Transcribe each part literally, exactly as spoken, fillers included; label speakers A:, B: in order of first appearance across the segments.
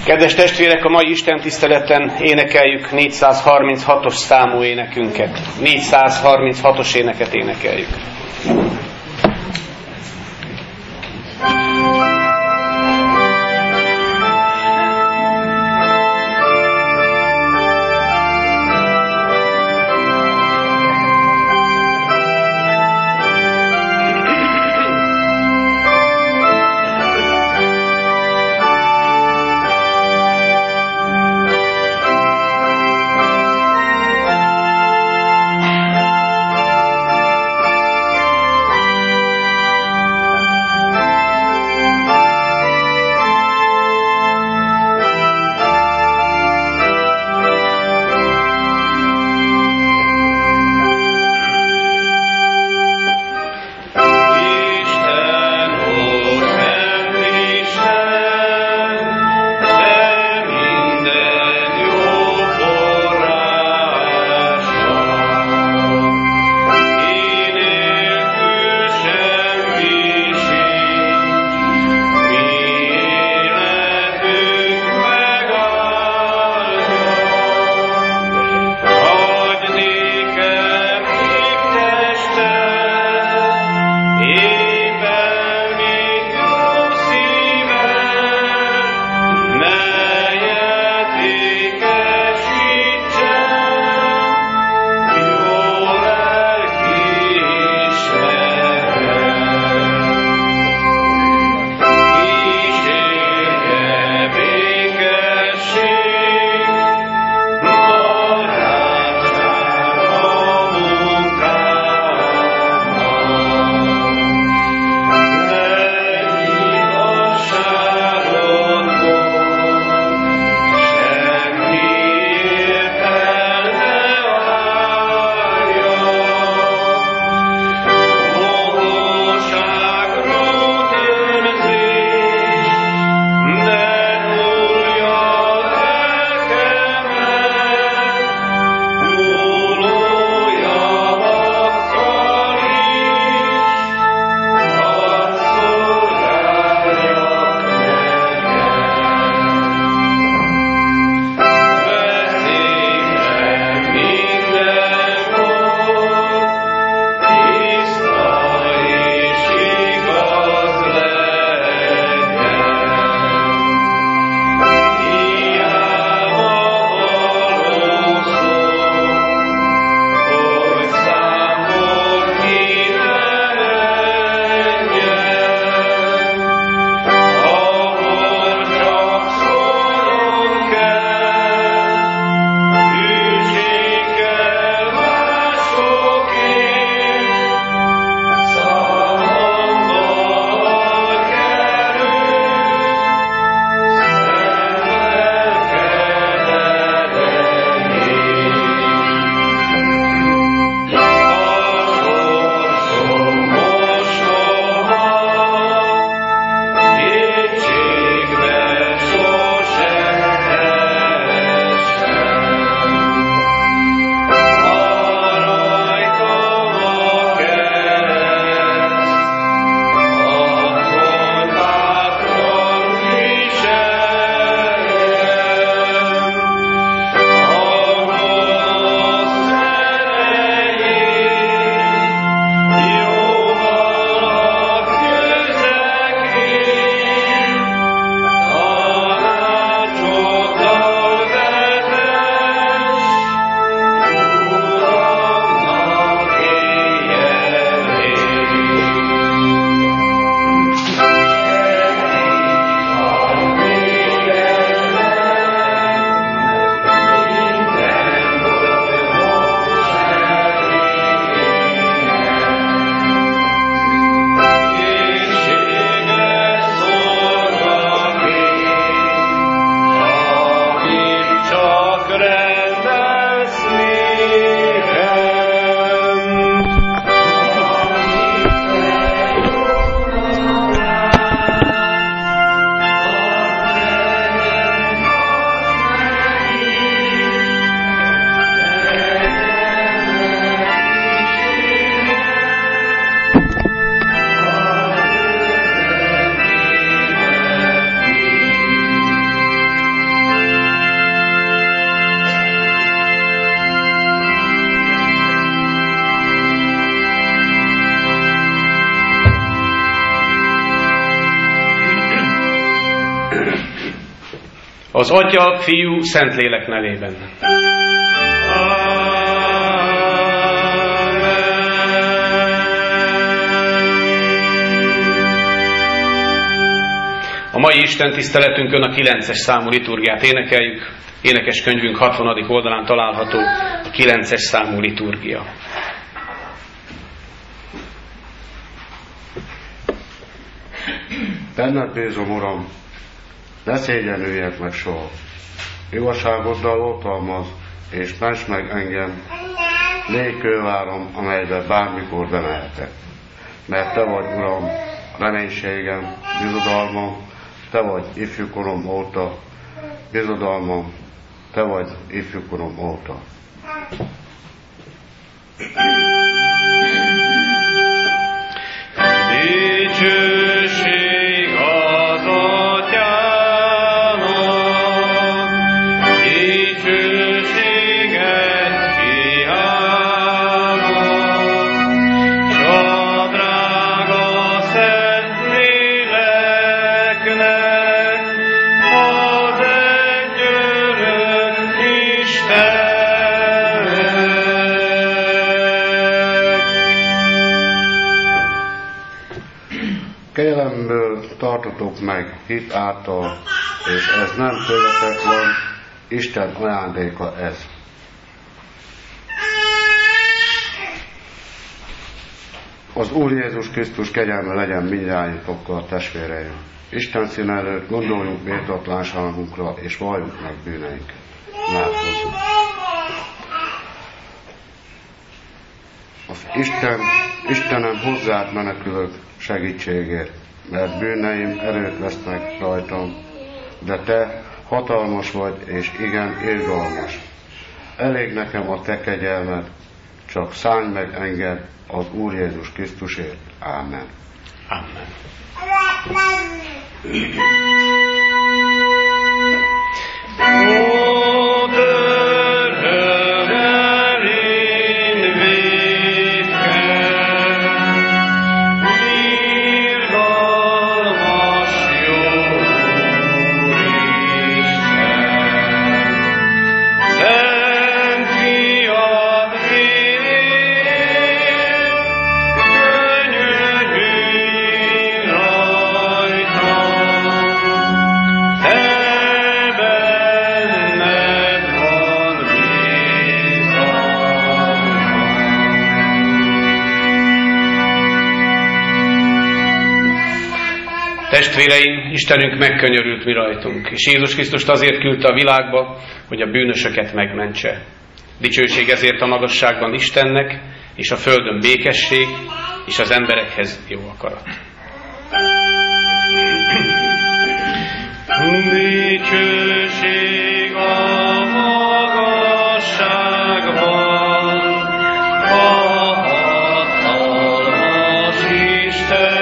A: Kedves testvérek, a mai Isten tiszteleten énekeljük négyszázharminchatos számú énekünket. négyszázharminchatos éneket énekeljük.
B: Thank you.
A: Az Atya, Fiú, Szentlélek nevében. A mai Isten tiszteletünkön a kilences számú liturgiát énekeljük. Énekes könyvünk hatvanadik oldalán található a kilences számú liturgia.
B: Benned bízom, Uram, ne szégyenüljek meg soha. Igazságoddal oltalmaz, és ments meg engem, légy kővárom, amelybe bármikor bemehetek. Mert Te vagy, Uram, reménységem, bizodalmam, Te vagy ifjúkorom óta, bizodalmam, Te vagy ifjúkorom óta.
A: Dicsőség az Atyának, dicsőséget Fiának, s a drága Szentléleknek, az egyörök Istennek.
B: Kegyelemből tartotok meg hit által, és ez nem tőletek van, Isten ajándéka ez. Az Úr Jézus Krisztus kegyelme legyen mindnyájatokkal, testvéreim. Isten színe előtt gondoljunk méltatlanságunkra, és valljuk meg bűneinket. Imádkozzunk. Az Isten, Istenem, hozzád menekülök segítségért, mert bűneim erőt vesznek rajtam, de Te hatalmas vagy, és igen irgalmas. Elég nekem a Te kegyelmed, csak szállj meg engem az Úr Jézus Krisztusért. Ámen.
A: Amen. Testvéreim, Istenünk megkönyörült mi rajtunk, és Jézus Krisztust azért küldte a világba, hogy a bűnösöket megmentse. Dicsőség ezért a magasságban Istennek, és a földön békesség, és az emberekhez jó akarat. Dicsőség a magasságban, a hatalmas Isten.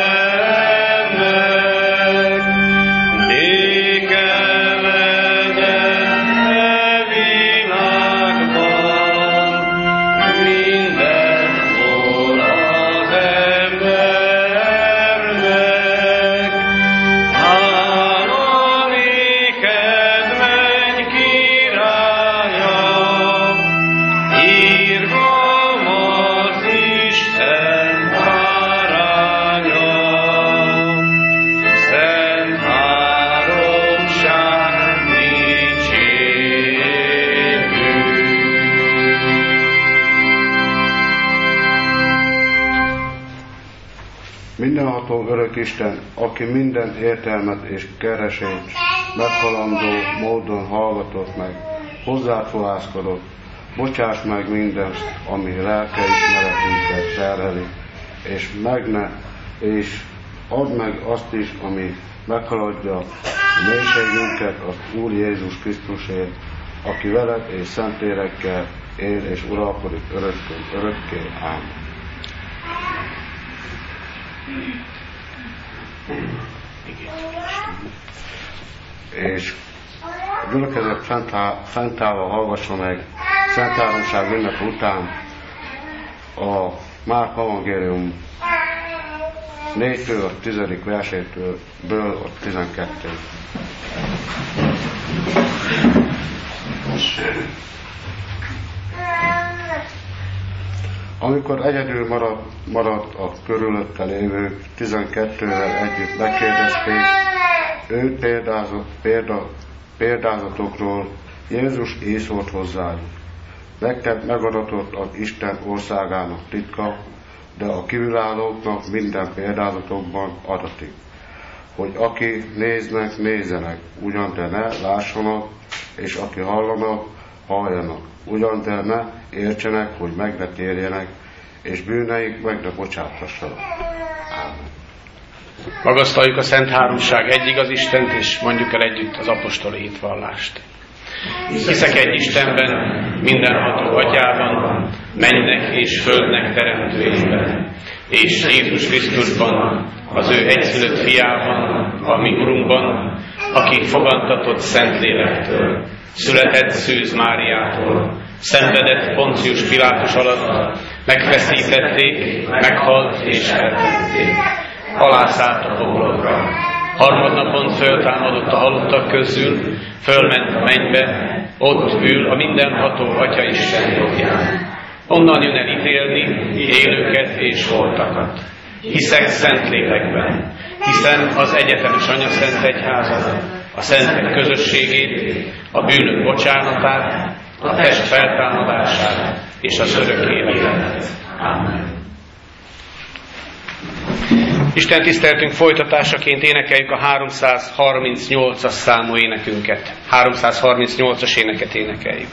B: Mindenható örök Isten, aki minden értelmet és keresést meghalandó módon hallgatott meg, hozzád fohászkodott, bocsáss meg mindent, ami lelkeismeretünket terheli, és megne, és add meg azt is, ami meghaladja a mélységünket az Úr Jézus Krisztusért, aki veled és szentlélekkel él és uralkodik örökké, örökké. Ámen. És a gyülekezet fentállva hallgassa meg Szent Háromság ünnep után a Márk evangélium négytől a tizedik versétől ből a tizenkettőig. Amikor egyedül maradt, maradt a körülötte lévők tizenkettővel együtt megkérdezték, ő példázott, példa, példázatokról, Jézus így szólt hozzájuk. Nektek megadatott az Isten országának titka, de a kívülállóknak minden példázatokban adatik, hogy aki néznek, nézzenek, ugyan de ne lássanak, és aki hallanak, halljanak, ugyan de ne értsenek, hogy meg ne térjenek, és bűneik meg ne bocsátassanak. Ámen.
A: Magasztaljuk a Szent Háromság egy igaz Istent, és mondjuk el együtt az apostoli hitvallást. Hiszek egy Istenben, mindenható Atyában, mennynek és földnek teremtőjében, és Jézus Krisztusban, az ő egyszülött fiában, a mi Urunkban, aki fogantatott Szentlélektől, született Szűz Máriától, szenvedett Poncius Pilátus alatt, megfeszítették, meghalt és feltették, alászállt a poklokra, harmadnapon föltámadott a halottak közül, fölment a mennybe, ott ül a mindenható Atya Isten jobbján. Onnan jön el ítélni élőket és holtakat. Hiszek Szentlélekben, hiszen az egyetemes Anyaszent Egyházat, a szentek közösségét, a bűnök bocsánatát, a test feltámadását és az örök életet. Amen. Isten tiszteltünk folytatásaként énekeljük a háromszázharmincnyolcas számú énekünket. háromszázharmincnyolcas éneket énekeljük.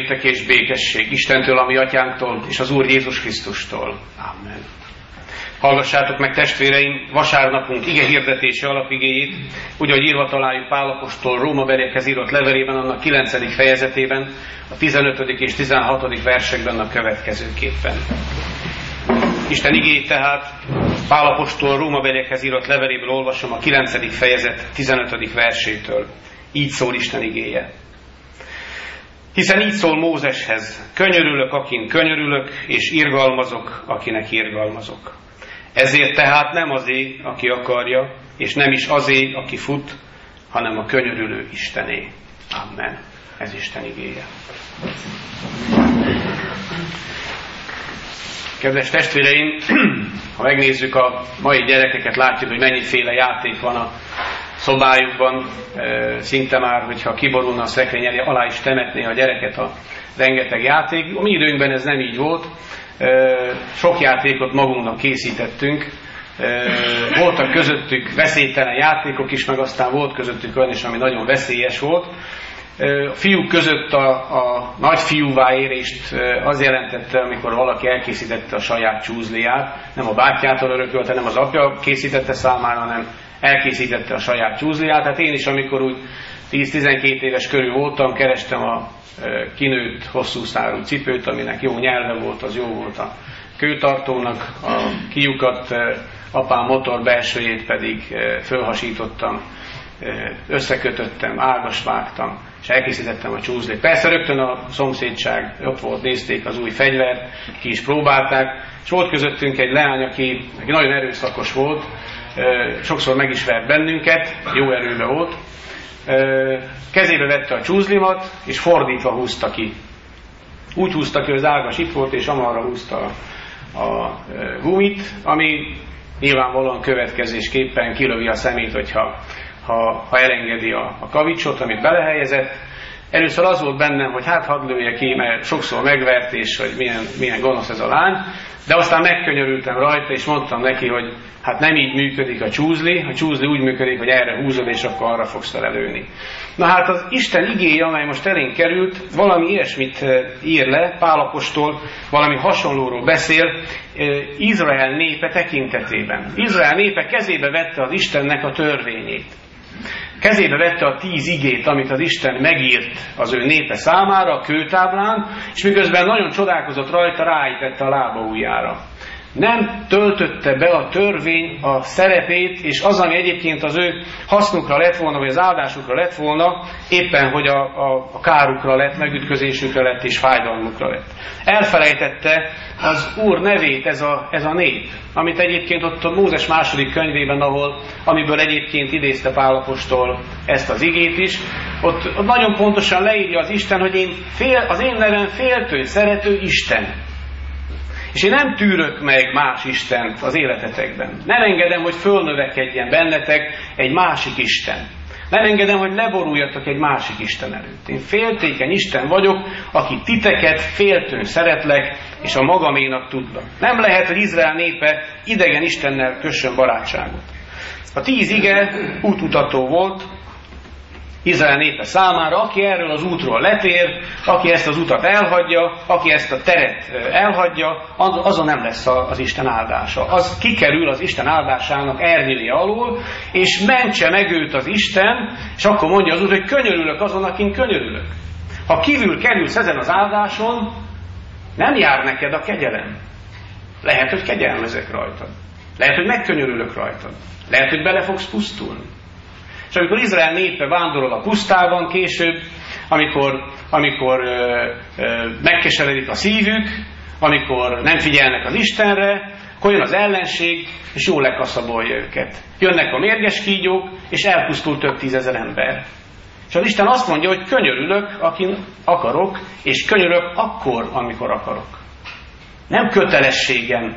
A: néktek és békesség Istentől, a mi atyánktól, és az Úr Jézus Krisztustól. Amen. Hallgassátok meg, testvéreim, vasárnapunk ige hirdetése alapigéjét, úgy, ahogy írva találjuk Pál apostol Rómabeliekhez írott levelében, annak kilencedik fejezetében, a tizenötödik és tizenhatodik versekben a következőképpen. Isten igéjét tehát Pál apostol Rómabeliekhez írott leveléből olvasom a kilencedik fejezet tizenötödik versétől. Így szól Isten igéje. Hiszen így szól Mózeshez: könyörülök, akin könyörülök, és irgalmazok, akinek irgalmazok. Ezért tehát nem azé, aki akarja, és nem is azé, aki fut, hanem a könyörülő Istené. Amen. Ez Isten igéje. Kedves testvéreim, ha megnézzük a mai gyerekeket, látjuk, hogy mennyiféle játék van a szobájukban. Szinte már, hogyha kiborulna a szekrény elé, alá is temetné a gyereket a rengeteg játék. A mi időnkben ez nem így volt. Sok játékot magunknak készítettünk. Voltak közöttük veszélytelen játékok is, meg aztán volt közöttük olyan is, ami nagyon veszélyes volt. A fiúk között a, a nagyfiúvá érést az jelentette, amikor valaki elkészítette a saját csúzliát. Nem a bátyjától örökölte, nem az apja készítette számára, hanem elkészítette a saját csúzliát. Hát én is, amikor úgy tíz-tizenkét éves körül voltam, kerestem a kinőtt hosszú szárú cipőt, aminek jó nyelve volt, az jó volt a kőtartónak, a kijukat, apám motor belsőjét pedig fölhasítottam, összekötöttem, ágas vágtam, és elkészítettem a csúzlét. Persze rögtön a szomszédság ott volt, nézték az új fegyvert, ki is próbálták, és volt közöttünk egy leány, aki, aki nagyon erőszakos volt, sokszor meg is vert bennünket, jó erőbe volt, kezébe vette a csúzlimat, és fordítva húzta ki. Úgy húzta ki, hogy az ágas itt volt, és amarra húzta a, a gumit, ami nyilvánvalóan következésképpen kilövi a szemét, hogyha ha, ha elengedi a, a kavicsot, amit belehelyezett. Először az volt bennem, hogy hát hadd lője ki, mert sokszor megvert, és hogy milyen, milyen gonosz ez a lány, de aztán megkönyörültem rajta, és mondtam neki, hogy hát nem így működik a csúzli, a csúzli úgy működik, hogy erre húzod, és akkor arra fogsz lelőni. Na hát az Isten igéje, amely most elénk került, valami ilyesmit ír le, Pál apostol valami hasonlóról beszél Izrael népe tekintetében. Izrael népe kezébe vette az Istennek a törvényét. Kezébe vette a tíz igét, amit az Isten megírt az ő népe számára a kőtáblán, és miközben nagyon csodálkozott rajta, ráítette a lába ujjára. Nem töltötte be a törvény a szerepét, és az, ami egyébként az ő hasznukra lett volna, vagy az áldásukra lett volna, éppen, hogy a, a, a kárukra lett, megütközésükre lett, és fájdalmukra lett. Elfelejtette az Úr nevét ez a, ez a nép, amit egyébként ott a Mózes második könyvében, ahol, amiből egyébként idézte Pál apostol ezt az igét is, ott, ott nagyon pontosan leírja az Isten, hogy én fél, az én nevem féltő, szerető Isten. És én nem tűrök meg más Istent az életetekben. Nem engedem, hogy fölnövekedjen bennetek egy másik Isten. Nem engedem, hogy leboruljatok egy másik Isten előtt. Én féltékeny Isten vagyok, aki titeket féltőn szeretlek, és a magaménak tudlak. Nem lehet, hogy Izrael népe idegen Istennel kössön barátságot. A tíz ige útmutató volt Izrael népe számára, aki erről az útról letér, aki ezt az utat elhagyja, aki ezt a teret elhagyja, azon nem lesz az Isten áldása. Az kikerül az Isten áldásának ernyője alól, és mentse meg őt az Isten, és akkor mondja az Úr, hogy könyörülök azon, akin könyörülök. Ha kívül kerülsz ezen az áldáson, nem jár neked a kegyelem. Lehet, hogy kegyelmezek rajtad. Lehet, hogy megkönyörülök rajtad. Lehet, hogy bele fogsz pusztulni. És amikor Izrael népe vándorol a pusztában később, amikor, amikor ö, ö, megkeseredik a szívük, amikor nem figyelnek az Istenre, akkor jön az ellenség, és jól lekaszabolja őket. Jönnek a mérges kígyók, és elpusztul több tízezer ember. És az Isten azt mondja, hogy könyörülök, akin akarok, és könyörülök akkor, amikor akarok. Nem kötelességem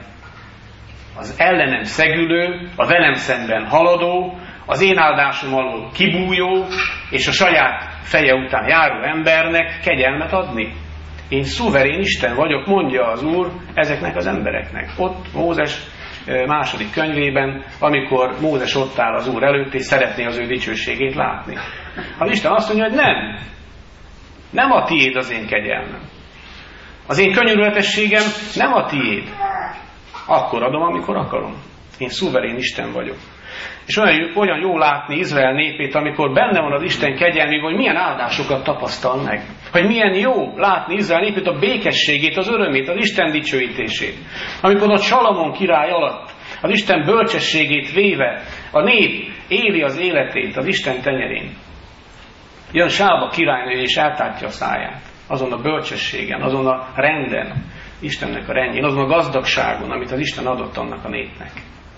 A: az ellenem szegülő, a velem szemben haladó, az én áldásom alól kibújó, és a saját feje után járó embernek kegyelmet adni. Én szuverén Isten vagyok, mondja az Úr ezeknek az embereknek. Ott Mózes második könyvében, amikor Mózes ott áll az Úr előtt, és szeretné az ő dicsőségét látni. Az Isten azt mondja, hogy nem. Nem a tiéd az én kegyelmem. Az én könyörületességem nem a tiéd. Akkor adom, amikor akarom. Én szuverén Isten vagyok. És olyan, olyan jó látni Izrael népét, amikor benne van az Isten kegyelmében, hogy milyen áldásokat tapasztal meg. Hogy milyen jó látni Izrael népét, a békességét, az örömét, az Isten dicsőítését. Amikor ott Salamon király alatt az Isten bölcsességét véve a nép éli az életét az Isten tenyerén. Jön Sába királynő és eltátja a száját. Azon a bölcsességen, azon a renden, Istennek a rendjén, azon a gazdagságon, amit az Isten adott annak a népnek.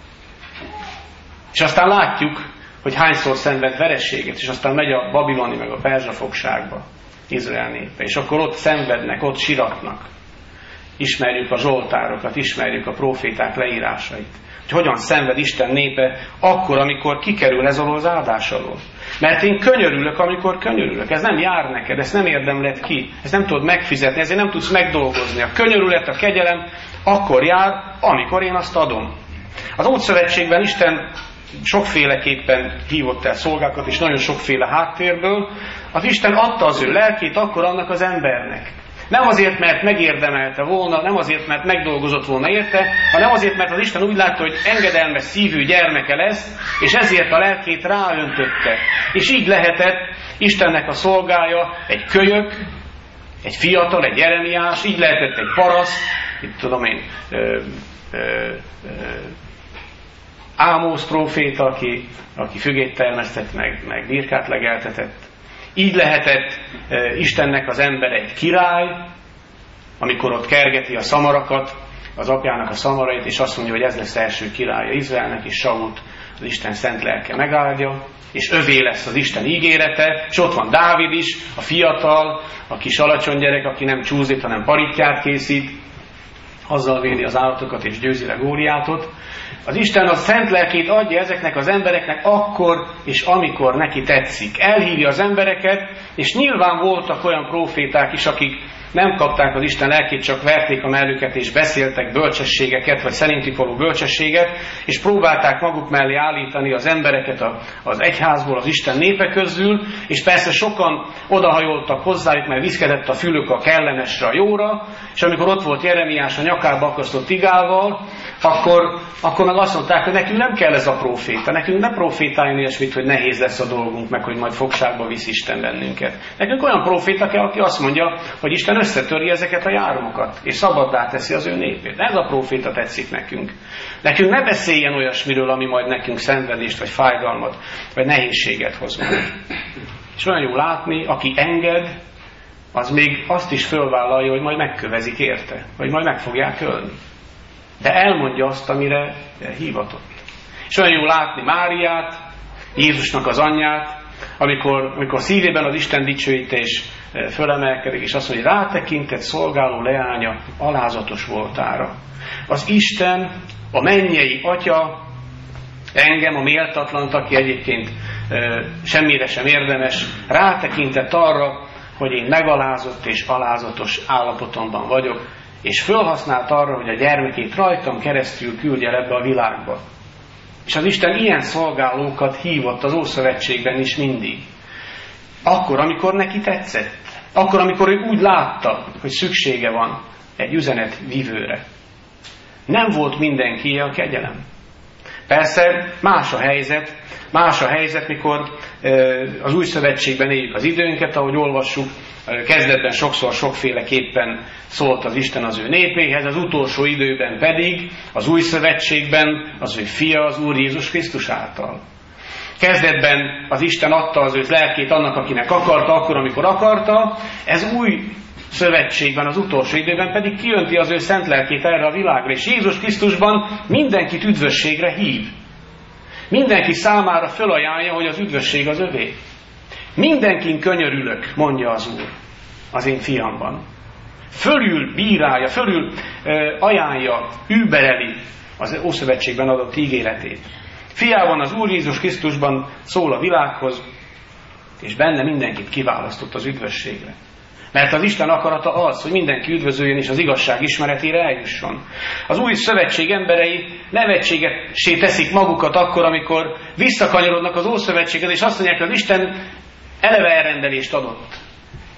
A: És aztán látjuk, hogy hányszor szenved vereséget, és aztán megy a babiloni meg a perzsa fogságba Izrael népe. És akkor ott szenvednek, ott siratnak. Ismerjük a zsoltárokat, ismerjük a próféták leírásait. Hogy hogyan szenved Isten népe akkor, amikor kikerül ez alól az áldás alól. Mert én könyörülök, amikor könyörülök. Ez nem jár neked, ezt nem érdemled ki. Ezt nem tudod megfizetni, ezért nem tudsz megdolgozni. A könyörület, a kegyelem akkor jár, amikor én azt adom. Az Ószövetségben Isten sokféleképpen hívott el szolgákat, és nagyon sokféle háttérből. Az Isten adta az ő lelkét akkor annak az embernek. Nem azért, mert megérdemelte volna, nem azért, mert megdolgozott volna érte, hanem azért, mert az Isten úgy látta, hogy engedelmes szívű gyermeke lesz, és ezért a lelkét ráöntötte. És így lehetett Istennek a szolgája egy kölyök, egy fiatal, egy Jeremiás, így lehetett egy paraszt, itt tudom én, ö, ö, ö, Ámósz próféta, aki, aki fügét termesztett, meg, meg birkát legeltetett. Így lehetett e, Istennek az ember egy király, amikor ott kergeti a szamarakat, az apjának a szamarait, és azt mondja, hogy ez lesz első királya Izraelnek, és Sault az Isten szent lelke megáldja, és övé lesz az Isten ígérete, és ott van Dávid is, a fiatal, a kis alacsony gyerek, aki nem csúzít, hanem parittyát készít, azzal védi az állatokat, és győzi le Góliátot. Az Isten a szent lelkét adja ezeknek az embereknek akkor és amikor neki tetszik. Elhívja az embereket, és nyilván voltak olyan próféták is, akik nem kapták az Isten lelkét, csak verték a mellüket, és beszéltek bölcsességeket, vagy szerintük való bölcsességet, és próbálták maguk mellé állítani az embereket az egyházból, az Isten népe közül, és persze sokan odahajoltak hozzájuk, mert viszkedett a fülük a kellemesre, a jóra, és amikor ott volt Jeremiás a nyakába akasztott igával, akkor, akkor meg azt mondták, hogy nekünk nem kell ez a próféta, nekünk nem prófétáljon ilyesmit, hogy nehéz lesz a dolgunk, meg hogy majd fogságba visz Isten bennünket. Nekünk olyan próféta kell, aki azt mondja, hogy Isten összetöri ezeket a járókat, és szabaddá teszi az ő népét. Ez a próféta tetszik nekünk. Nekünk ne beszéljen olyasmiről, ami majd nekünk szenvedést, vagy fájdalmat, vagy nehézséget hoz majd. És olyan jó látni, aki enged, az még azt is fölvállalja, hogy majd megkövezik érte, vagy majd meg fogják ölni. De elmondja azt, amire hívatott. És olyan jó látni Máriát, Jézusnak az anyját, amikor, amikor szívében az Isten dicsőítés fölemelkedik, és azt mondja, hogy rátekintett szolgáló leánya alázatos voltára. Az Isten, a mennyei Atya, engem, a méltatlant, aki egyébként e, semmire sem érdemes, rátekintett arra, hogy én megalázott és alázatos állapotomban vagyok, és fölhasznált arra, hogy a gyermekét rajtam keresztül küldje ebbe a világba. És az Isten ilyen szolgálókat hívott az Ószövetségben is mindig. Akkor, amikor neki tetszett. Akkor, amikor ő úgy látta, hogy szüksége van egy üzenet vívőre. Nem volt mindenki a kegyelem. Persze más a helyzet, más a helyzet, mikor az Új Szövetségben éljük az időnket, ahogy olvassuk, kezdetben sokszor sokféleképpen szólt az Isten az ő népéhez, az utolsó időben pedig, az Új Szövetségben az ő fia, az Úr Jézus Krisztus által. Kezdetben az Isten adta az ő lelkét annak, akinek akarta, akkor, amikor akarta, ez Új Szövetségben, az utolsó időben pedig kijönti az ő szent lelkét erre a világra, és Jézus Krisztusban mindenkit üdvösségre hív. Mindenki számára fölajánlja, hogy az üdvösség az övé. Mindenkin könyörülök, mondja az Úr az én fiamban. Fölül bírálja, fölül ö, ajánlja, übereli az Ószövetségben adott ígéretét. Fiában az Úr Jézus Krisztusban szól a világhoz, és benne mindenkit kiválasztott az üdvösségre. Mert az Isten akarata az, hogy mindenki üdvözöljön és az igazság ismeretére eljusson. Az Új Szövetség emberei nevetségessé teszik magukat akkor, amikor visszakanyarodnak az Ószövetséghez, és azt mondják, hogy az Isten eleve elrendelést adott.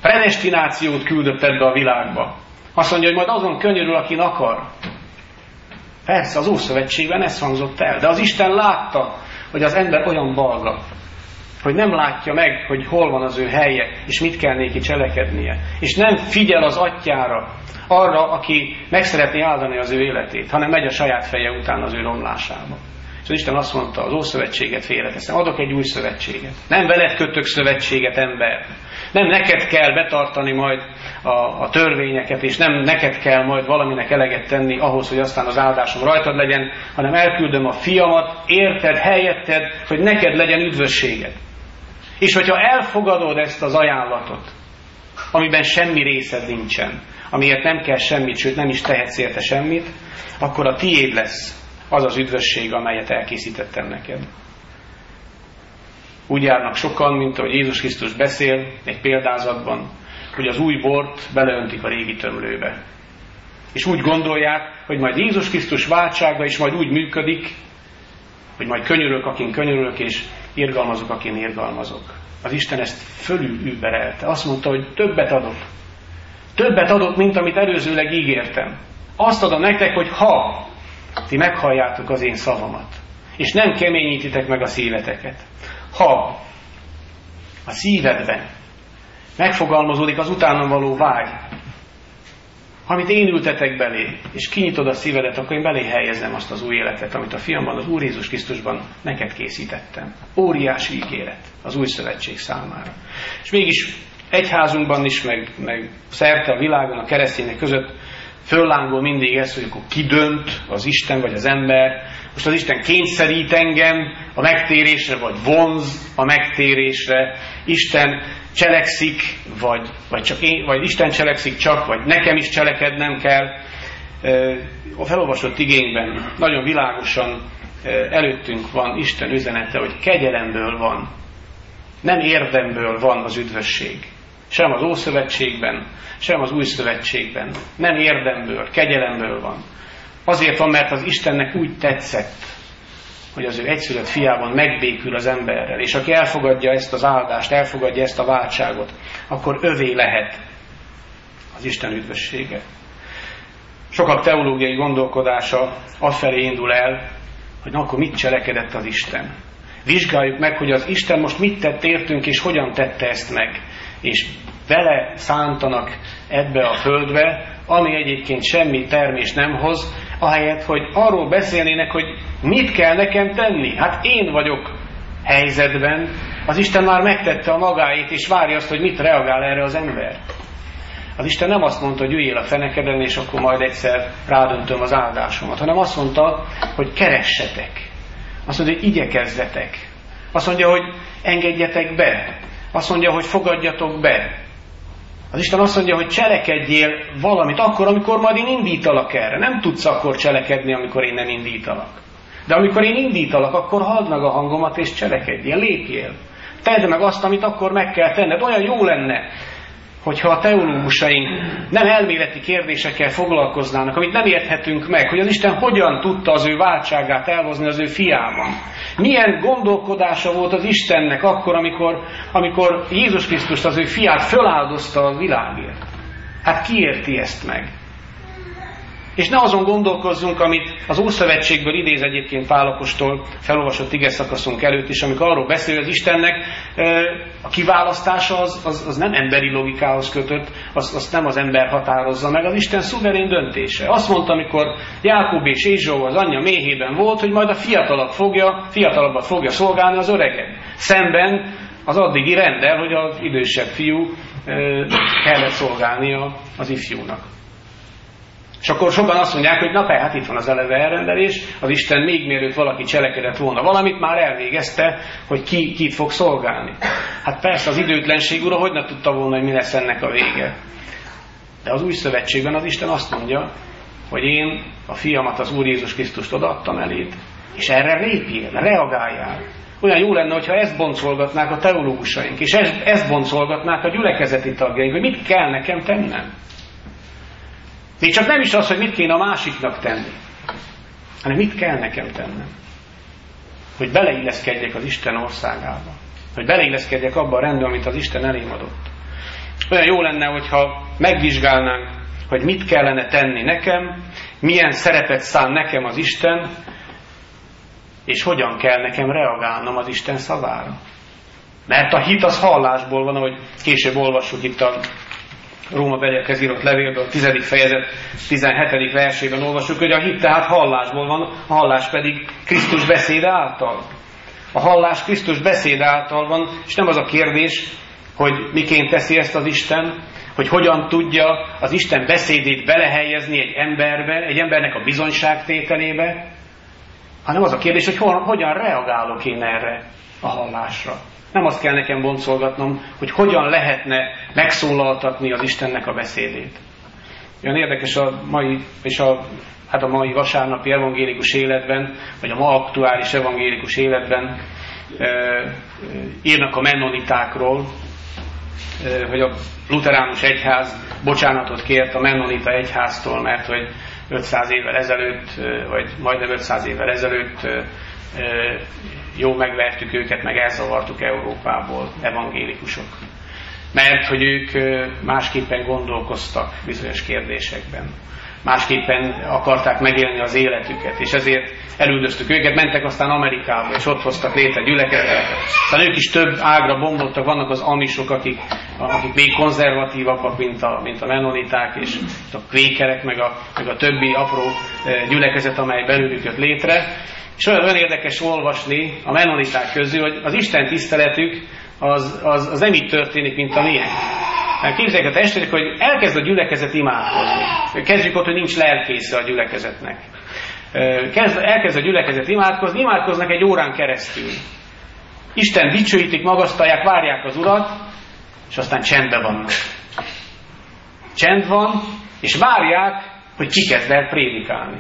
A: Predestinációt küldött ebbe a világba. Azt mondja, hogy majd azon könyörül, akin akar. Persze, az Ószövetségben ez hangzott el, de az Isten látta, hogy az ember olyan balga, hogy nem látja meg, hogy hol van az ő helye, és mit kell néki cselekednie. És nem figyel az atyára, arra, aki meg szeretné áldani az ő életét, hanem megy a saját feje után az ő romlásába. És az Isten azt mondta, az Ószövetséget félreteszem, adok egy új szövetséget. Nem veled kötök szövetséget, ember. Nem neked kell betartani majd a, a törvényeket, és nem neked kell majd valaminek eleget tenni ahhoz, hogy aztán az áldásom rajtad legyen, hanem elküldöm a fiamat, érted, helyetted, hogy neked legyen üdvösséged. És hogyha elfogadod ezt az ajánlatot, amiben semmi részed nincsen, amiért nem kell semmit, sőt nem is tehetsz érte semmit, akkor a tiéd lesz az az üdvösség, amelyet elkészítettem neked. Úgy járnak sokan, mint ahogy Jézus Krisztus beszél egy példázatban, hogy az új bort beleöntik a régi tömlőbe. És úgy gondolják, hogy majd Jézus Krisztus váltsága is majd úgy működik, hogy majd könyörülök, akin könyörülök, és irgalmazok, akin irgalmazok. Az Isten ezt fölülüberelte. Azt mondta, hogy többet adok. Többet adok, mint amit előzőleg ígértem. Azt adom nektek, hogy ha ti meghalljátok az én szavamat, és nem keményítitek meg a szíveteket. Ha a szívedben megfogalmazódik az utánam való vágy, amit én ültetek belé, és kinyitod a szívedet, akkor én belé helyezem azt az új életet, amit a fiamban, az Úr Jézus Krisztusban neked készítettem. Óriási ígéret az új szövetség számára. És mégis egyházunkban is, meg, meg szerte a világon, a keresztények között föllángol mindig ez, hogy akkor ki dönt, az Isten vagy az ember. Most az Isten kényszerít engem a megtérésre, vagy vonz a megtérésre. Isten cselekszik, vagy, vagy, csak én, vagy Isten cselekszik csak, vagy nekem is cselekednem kell. A felolvasott igényben nagyon világosan előttünk van Isten üzenete, hogy kegyelemből van, nem érdemből van az üdvösség. Sem az Ószövetségben, sem az Új Szövetségben. Nem érdemből, kegyelemből van. Azért van, mert az Istennek úgy tetszett, hogy az ő egyszülött fiában megbékül az emberrel, és aki elfogadja ezt az áldást, elfogadja ezt a váltságot, akkor övé lehet az Isten üdvössége. Sokak teológiai gondolkodása afelé indul el, hogy na, akkor mit cselekedett az Isten. Vizsgáljuk meg, hogy az Isten most mit tett értünk, és hogyan tette ezt meg. És vele szántanak ebbe a földbe, ami egyébként semmi termés nem hoz, ahelyett, hogy arról beszélnének, hogy mit kell nekem tenni. Hát én vagyok helyzetben, az Isten már megtette a magáét, és várja azt, hogy mit reagál erre az ember. Az Isten nem azt mondta, hogy üljél a fenekeden, és akkor majd egyszer rádöntöm az áldásomat, hanem azt mondta, hogy keressetek. Azt mondja, hogy igyekezzetek. Azt mondja, hogy engedjetek be. Azt mondja, hogy fogadjatok be. Az Isten azt mondja, hogy cselekedjél valamit akkor, amikor majd én indítalak erre. Nem tudsz akkor cselekedni, amikor én nem indítalak. De amikor én indítalak, akkor halld meg a hangomat és cselekedjél, lépjél. Tedd meg azt, amit akkor meg kell tenned. Olyan jó lenne, hogyha a teológusaink nem elméleti kérdésekkel foglalkoznának, amit nem érthetünk meg, hogy az Isten hogyan tudta az ő váltságát elhozni az ő fiában. Milyen gondolkodása volt az Istennek akkor, amikor, amikor Jézus Krisztust, az ő fiát föláldozta a világért. Hát ki érti ezt meg? És ne azon gondolkozzunk, amit az Ószövetségből idéz egyébként Pál apostol felolvasott igeszakaszunk előtt is, amikor arról beszél, hogy az Istennek a kiválasztása az, az, az nem emberi logikához kötött, azt, azt nem az ember határozza meg, az Isten szuverén döntése. Azt mondta, amikor Jákob és Ézsau az anyja méhében volt, hogy majd a fiatalabb fogja, fiatalabbat fogja szolgálni az öreget. Szemben az addigi renddel, hogy az idősebb fiú kellett szolgálnia az ifjúnak. És akkor sokan azt mondják, hogy na hát itt van az eleve elrendelés, az Isten még mielőtt valaki cselekedett volna valamit, már elvégezte, hogy ki kit fog szolgálni. Hát persze az időtlenség ura, hogy ne tudta volna, hogy mi lesz ennek a vége. De az Új Szövetségben az Isten azt mondja, hogy én a fiamat, az Úr Jézus Krisztust odaadtam eléd, és erre lépjél, reagáljál. Olyan jó lenne, hogyha ezt boncolgatnák a teológusaink, és ezt, ezt boncolgatnák a gyülekezeti tagjaink, hogy mit kell nekem tennem. Még csak nem is az, hogy mit kéne a másiknak tenni, hanem mit kell nekem tennem. Hogy beleilleszkedjek az Isten országába. Hogy beleilleszkedjek abba a rendbe, amit az Isten elém adott. Olyan jó lenne, hogyha megvizsgálnánk, hogy mit kellene tenni nekem, milyen szerepet szán nekem az Isten, és hogyan kell nekem reagálnom az Isten szavára. Mert a hit az hallásból van, ahogy később olvassuk itt a Róma beliekhez írott levélből, a tizedik fejezet tizenhetedik versében olvassuk, hogy a hit tehát hallásból van, a hallás pedig Krisztus beszéde által. A hallás Krisztus beszéde által van, és nem az a kérdés, hogy miként teszi ezt az Isten, hogy hogyan tudja az Isten beszédét belehelyezni egy emberbe, egy embernek a bizonyságtételébe, hanem az a kérdés, hogy hogyan reagálok én erre a hallásra. Nem azt kell nekem boncolgatnom, hogy hogyan lehetne megszólaltatni az Istennek a beszédét. Olyan érdekes a mai, és a, hát a mai vasárnapi evangélikus életben, vagy a ma aktuális evangélikus életben e, e, írnak a mennonitákról, e, hogy a luteránus egyház bocsánatot kért a mennonita egyháztól, mert hogy ötszáz évvel ezelőtt, vagy majdnem ötszáz évvel ezelőtt jó megvertük őket, meg elzavartuk Európából, evangélikusok. Mert hogy ők másképpen gondolkoztak bizonyos kérdésekben. Másképpen akarták megélni az életüket, és ezért elüldöztük őket, mentek aztán Amerikába, és ott hoztak létre gyülekezeteket. Aztán ők is több ágra bomlottak, vannak az amisok, akik, akik még konzervatívabbak, mint a, mint a mennoniták, és a kvékerek, meg a, meg a többi apró gyülekezet, amely belőlük jött létre. És olyan, olyan érdekes olvasni a mennoniták közül, hogy az Isten tiszteletük az, az, az nem így történik, mint a miénk. Képzeljék a testvérek, hogy elkezd a gyülekezet imádkozni. Kezdjük ott, hogy nincs lelkésze a gyülekezetnek. Kezd, elkezd a gyülekezet imádkozni, imádkoznak egy órán keresztül. Isten dicsőítik, magasztalják, várják az Urat, és aztán csendben vannak. Csend van, és várják, hogy ki kezd el prédikálni.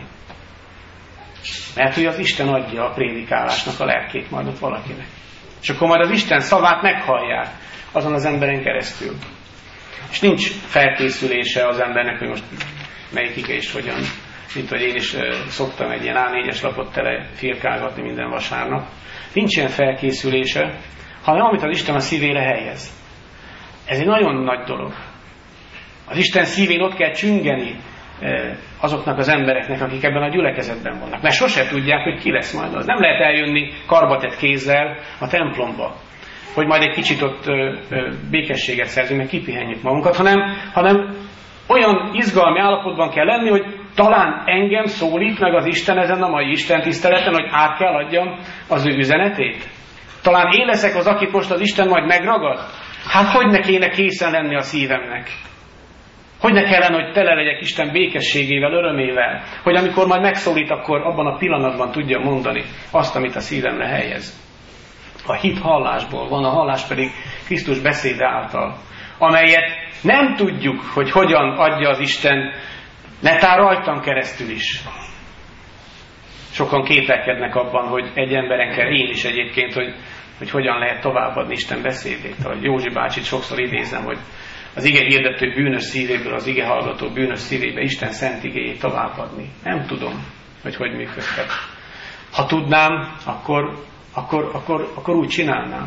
A: Mert hogy az Isten adja a prédikálásnak a lelkét majd ott valakinek. És akkor majd az Isten szavát meghallják azon az emberen keresztül. És nincs felkészülése az embernek, hogy most melyikike is hogyan, mint hogy én is szoktam egy ilyen á négyes lapot tele firkálgatni minden vasárnap. Nincs ilyen felkészülése, hanem amit az Isten a szívére helyez. Ez egy nagyon nagy dolog. Az Isten szívén ott kell csüngeni azoknak az embereknek, akik ebben a gyülekezetben vannak. Mert sose tudják, hogy ki lesz majd az. Nem lehet eljönni karbatett kézzel a templomba, hogy majd egy kicsit ott ö, ö, békességet szerzünk, meg kipihenjük magunkat, hanem, hanem olyan izgalmi állapotban kell lenni, hogy talán engem szólít meg az Isten ezen a mai Isten tiszteleten, hogy át kell adjam az ő üzenetét. Talán én leszek az, akit most az Isten majd megragad. Hát hogy ne kéne készen lenni a szívemnek? Hogy ne kellene, hogy tele legyek Isten békességével, örömével, hogy amikor majd megszólít, akkor abban a pillanatban tudja mondani azt, amit a szívemre helyez. A hit hallásból van, a hallás pedig Krisztus beszéde által, amelyet nem tudjuk, hogy hogyan adja az Isten, netán rajtam keresztül is. Sokan kételkednek abban, hogy egy emberen kell, én is egyébként, hogy, hogy hogyan lehet továbbadni Isten beszédét. Ahogy Józsi bácsit sokszor idézem, hogy az ige hirdető bűnös szívéből, az ige hallgató bűnös szívébe Isten szent igéjét továbbadni. Nem tudom, hogy hogy működhet. Ha tudnám, akkor, akkor, akkor, akkor úgy csinálnám.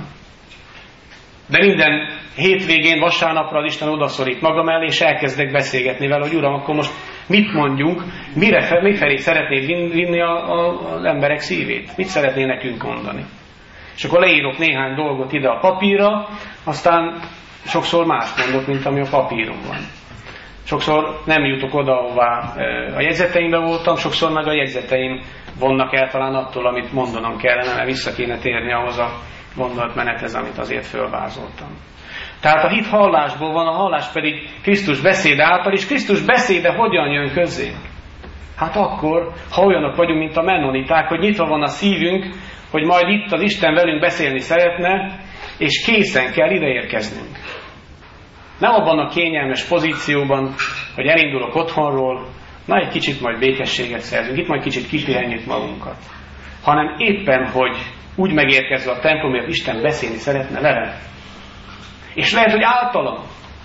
A: De minden hétvégén, vasárnapra az Isten odaszorít magam elé, és elkezdek beszélgetni vele, hogy Uram, akkor most mit mondjunk, mire, mifelé szeretnéd vinni a, a, az emberek szívét? Mit szeretné nekünk mondani? És akkor leírok néhány dolgot ide a papírra, aztán sokszor más mondok, mint ami a papíron van. Sokszor nem jutok oda, ahová a jegyzeteimben voltam, sokszor meg a jegyzeteim vonnak el talán attól, amit mondanom kellene, mert vissza kéne térni ahhoz a gondolatmenethez, amit azért fölvázoltam. Tehát a hit hallásból van, a hallás pedig Krisztus beszéde által, és Krisztus beszéde hogyan jön közénk? Hát akkor, ha olyanok vagyunk, mint a mennoniták, hogy nyitva van a szívünk, hogy majd itt az Isten velünk beszélni szeretne, és készen kell ideérkeznünk. Nem abban a kényelmes pozícióban, hogy elindulok otthonról, na egy kicsit majd békességet szerzünk, itt majd kicsit kipihenjük magunkat. Hanem éppen, hogy úgy megérkezve a templomért Isten beszélni szeretne velem. És lehet, hogy általam.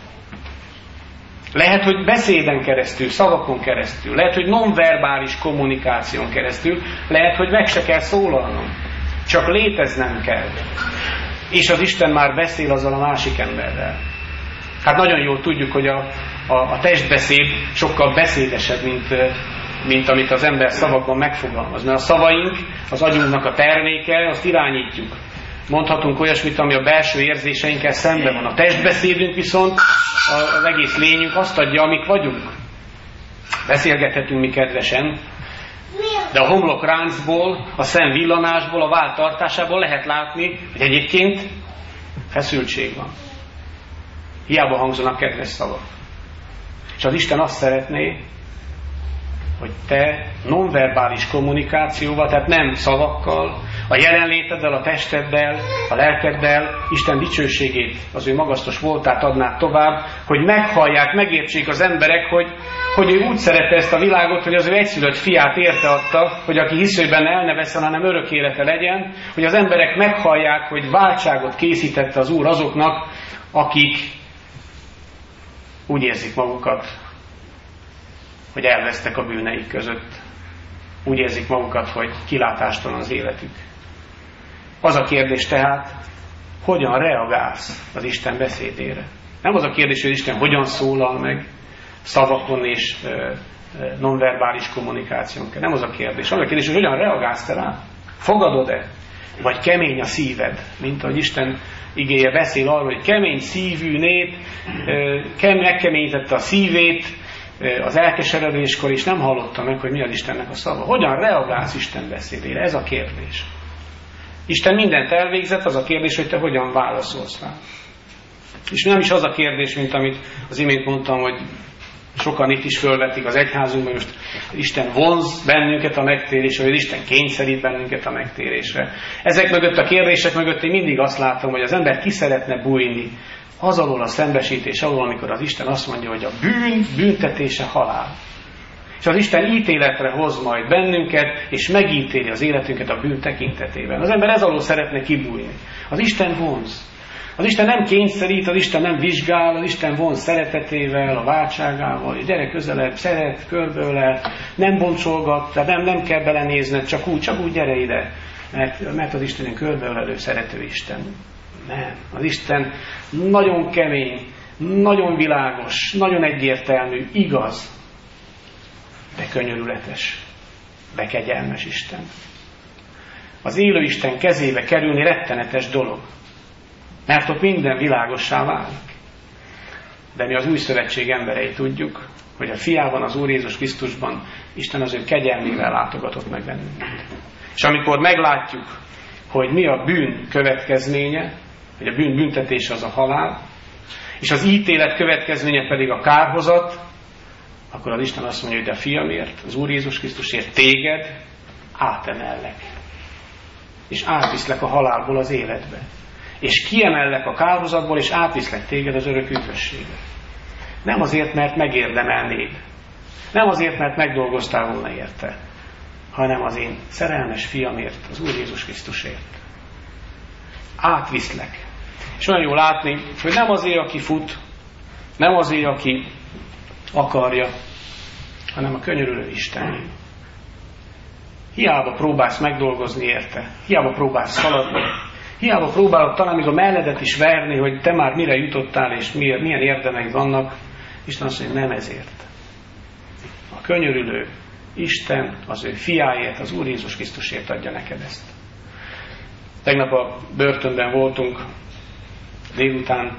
A: Lehet, hogy beszéden keresztül, szavakon keresztül. Lehet, hogy nonverbális kommunikáción keresztül. Lehet, hogy meg se kell szólalnom. Csak léteznem kell. És az Isten már beszél azzal a másik emberrel. Hát nagyon jól tudjuk, hogy a, a, a testbeszéd sokkal beszédesebb, mint, mint amit az ember szavakban megfogalmaz. Mert a szavaink, az agyunknak a terméke, azt irányítjuk. Mondhatunk olyasmit, ami a belső érzéseinkkel szemben van. A testbeszédünk viszont, az egész lényünk azt adja, amik vagyunk. Beszélgethetünk mi kedvesen, de a homlokráncból, a szem villanásból, a váll tartásából lehet látni, hogy egyébként feszültség van. Hiába hangzanak kedves szavak. És az Isten azt szeretné, hogy te nonverbális kommunikációval, tehát nem szavakkal, a jelenléteddel, a testeddel, a lelkeddel Isten dicsőségét, az ő magasztos voltát adnád tovább, hogy meghallják, megértsék az emberek, hogy, hogy ő úgy szerette ezt a világot, hogy az ő egyszülött fiát érte adta, hogy aki hisz, hogy benne el ne veszel, hanem örök élete legyen, hogy az emberek meghallják, hogy váltságot készítette az Úr azoknak, akik úgy érzik magukat, hogy elvesztek a bűneik között. Úgy érzik magukat, hogy kilátástalan az életük. Az a kérdés tehát, hogyan reagálsz az Isten beszédére? Nem az a kérdés, hogy Isten hogyan szólal meg szavakon és e, e, nonverbális kommunikáción. Nem az a kérdés. Az a kérdés, hogy hogyan reagálsz te rá? Fogadod-e? Vagy kemény a szíved? Mint ahogy Isten igéje beszél arról, hogy kemény szívű nép e, megkeményítette a szívét az elkeseredéskor, és nem hallotta meg, hogy mi az Istennek a szava. Hogyan reagálsz Isten beszédére? Ez a kérdés. Isten mindent elvégzett, az a kérdés, hogy te hogyan válaszolsz rá. És nem is az a kérdés, mint amit az imént mondtam, hogy sokan itt is fölvetik az egyházunkban, most Isten vonz bennünket a megtérésre, vagy Isten kényszerít bennünket a megtérésre. Ezek mögött a kérdések mögött én mindig azt látom, hogy az ember ki szeretne bújni az alól a szembesítés alól, amikor az Isten azt mondja, hogy a bűn büntetése halál. És az Isten ítéletre hoz majd bennünket, és megítéli az életünket a bűn tekintetében. Az ember ez alól szeretne kibújni. Az Isten vonz. Az Isten nem kényszerít, az Isten nem vizsgál, az Isten vonz szeretetével, a váltságával, hogy gyere közelebb, szeret, körből, nem boncsolgat, tehát nem, nem kell belenézned, csak úgy, csak úgy gyere ide, mert, mert az Isten körbölelő, szerető Isten. Nem. Az Isten nagyon kemény, nagyon világos, nagyon egyértelmű, igaz, de könyörületes, de kegyelmes Isten. Az élő Isten kezébe kerülni rettenetes dolog, mert ott minden világossá válik. De mi az új szövetség emberei tudjuk, hogy a fiában, az Úr Jézus Krisztusban Isten az ő kegyelmével látogatott meg bennünket. És amikor meglátjuk, hogy mi a bűn következménye, hogy a bűn büntetése az a halál, és az ítélet következménye pedig a kárhozat, akkor az Isten azt mondja, hogy de fiamért, az Úr Jézus Krisztusért téged átemellek. És átviszlek a halálból az életbe. És kiemellek a kárhozatból, és átviszlek téged az örök üdvösségbe. Nem azért, mert megérdemelnéd. Nem azért, mert megdolgoztál volna érte, hanem az én szerelmes fiamért, az Úr Jézus Krisztusért. Átviszlek. És olyan jó látni, hogy nem azért, aki fut, nem azért, aki akarja, hanem a könyörülő Isten. Hiába próbálsz megdolgozni érte, hiába próbálsz szaladni, hiába próbálod talán még a melledet is verni, hogy te már mire jutottál, és milyen érdemeid vannak. Isten azt mondja, nem ezért. A könyörülő Isten az ő fiáért, az Úr Jézus Krisztusért adja neked ezt. Tegnap a börtönben voltunk, délután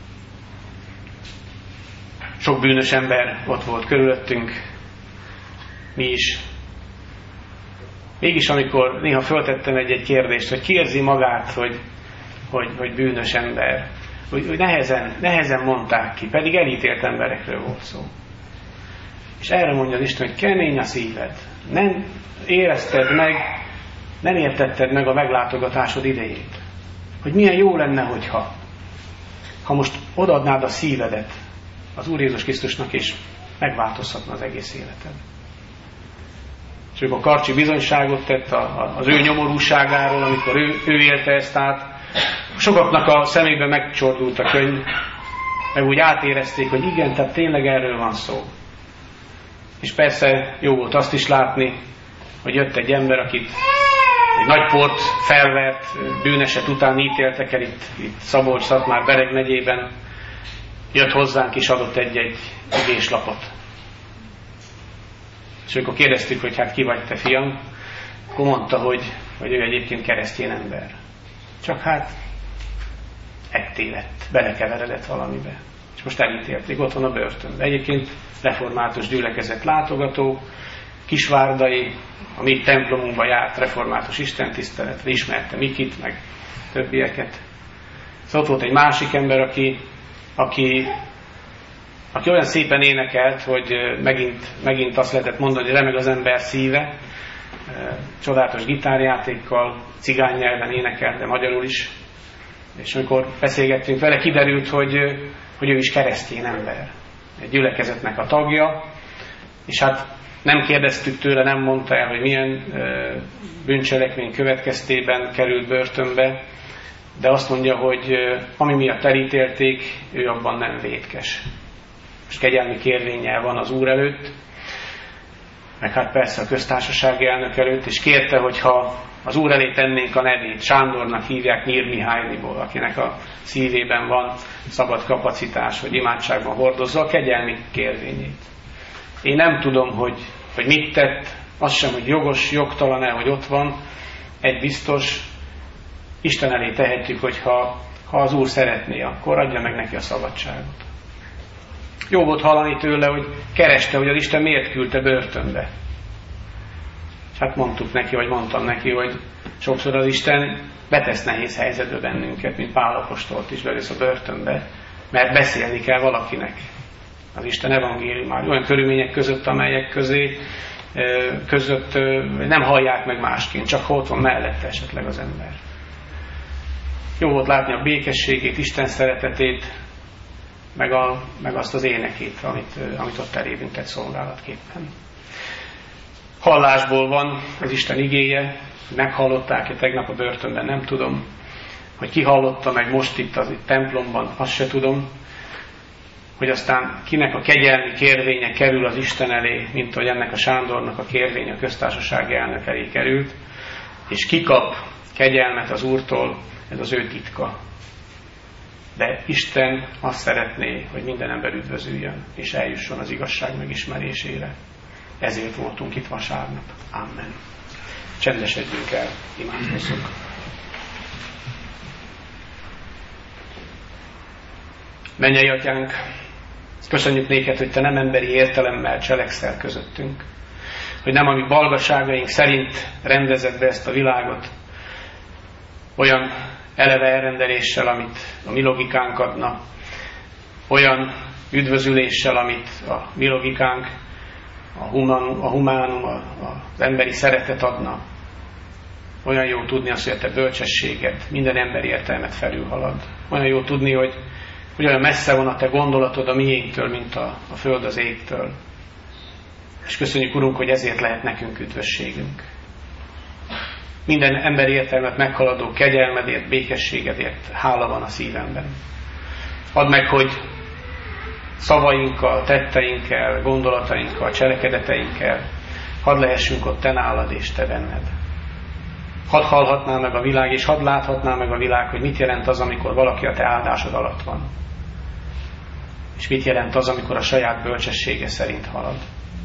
A: sok bűnös ember ott volt körülöttünk, mi is. Mégis amikor néha föltettem egy-egy kérdést, hogy ki érzi magát, hogy, hogy, hogy bűnös ember, hogy, hogy nehezen, nehezen mondták ki, pedig elítélt emberekről volt szó. És erre mondja az Isten, hogy kemény a szíved. Nem érezted meg, nem értetted meg a meglátogatásod idejét. Hogy milyen jó lenne, hogyha ha most odaadnád a szívedet az Úr Jézus Krisztusnak, és megváltozhatna az egész életed. És amikor Karcsi bizonyságot tett az ő nyomorúságáról, amikor ő, ő élte ezt át, sokaknak a szemében megcsordult a könyv, meg úgy átérezték, hogy igen, tehát tényleg erről van szó. És persze jó volt azt is látni, hogy jött egy ember, akit egy nagy port felvert, bűneset után ítéltek el itt, itt Szabolcs-Szatmár-Bereg megyében, jött hozzánk és adott egy-egy igeslapot. És amikor kérdeztük, hogy hát ki vagy te, fiam, akkor mondta, hogy, hogy ő egyébként keresztény ember. Csak hát ettéledt, belekeveredett valamibe. És most elítélték, ott van a börtönben. Egyébként református gyülekezet látogató, kisvárdai, a mi templomunkban járt református istentiszteletre, ismerte Mikit, meg többieket. Szóval ott volt egy másik ember, aki, aki, aki olyan szépen énekelt, hogy megint, megint azt lehetett mondani, hogy remeg az ember szíve, csodálatos gitárjátékkal, cigány nyelven énekelt, de magyarul is. És amikor beszélgettünk vele, kiderült, hogy, hogy ő is keresztény ember. Egy gyülekezetnek a tagja, és hát nem kérdeztük tőle, nem mondta el, hogy milyen bűncselekmény következtében került börtönbe, de azt mondja, hogy ami miatt elítélték, ő abban nem vétkes. Most kegyelmi kérvénnyel van az Úr előtt, meg hát persze a köztársasági elnök előtt, és kérte, hogyha az Úr elé tennénk a nevét, Sándornak hívják Nyírmihályniból, akinek a szívében van szabad kapacitás, hogy imádságban hordozza a kegyelmi kérvényét. Én nem tudom, hogy, hogy mit tett, az sem, hogy jogos, jogtalan-e, hogy ott van. Egy biztos, Isten elé tehetjük, hogy ha, ha az Úr szeretné, akkor adja meg neki a szabadságot. Jó volt hallani tőle, hogy kereste, hogy az Isten miért küldte börtönbe. És hát mondtuk neki, vagy mondtam neki, hogy sokszor az Isten betesz nehéz helyzetbe bennünket, mint Pál apostolt is bevisz a börtönbe, mert beszélni kell valakinek. Az Isten evangéliumáról, olyan körülmények között, amelyek közé, között nem hallják meg másként, csak ott van mellette esetleg az ember. Jó volt látni a békességét, Isten szeretetét, meg, a, meg azt az énekét, amit, amit ott elévünk tett szolgálatképpen. Hallásból van az Isten igéje, meghallották-e tegnap a börtönben, nem tudom, hogy ki hallotta meg most itt az itt templomban, azt se tudom, hogy aztán kinek a kegyelmi kérvénye kerül az Isten elé, mint hogy ennek a Sándornak a kérvénye a köztársasági elnök elé került, és kikap kegyelmet az Úrtól, ez az ő titka. De Isten azt szeretné, hogy minden ember üdvözüljön, és eljusson az igazság megismerésére. Ezért voltunk itt vasárnap. Amen. Csendesedjünk el, imádkozzunk. Mennyei Atyánk, köszönjük néked, hogy te nem emberi értelemmel cselekszel közöttünk. Hogy nem a mi balgaságaink szerint rendezed be ezt a világot, olyan eleve elrendeléssel, amit a mi logikánk adna, olyan üdvözüléssel, amit a mi logikánk, a, human, a humánum, a, az emberi szeretet adna. Olyan jó tudni azt, hogy a te bölcsességed minden emberi értelmet felülhalad. Olyan jó tudni, hogy, hogy olyan messze van a te gondolatod a miénktől, mint a, a föld az égtől. És köszönjük, Urunk, hogy ezért lehet nekünk üdvösségünk. Minden emberi értelmet meghaladó kegyelmedért, békességedért hála van a szívemben. Add meg, hogy szavainkkal, tetteinkkel, gondolatainkkal, cselekedeteinkkel hadd lehessünk ott te nálad és te benned. Hadd hallhatná meg a világ, és hadd láthatná meg a világ, hogy mit jelent az, amikor valaki a te áldásod alatt van. És mit jelent az, amikor a saját bölcsessége szerint halad.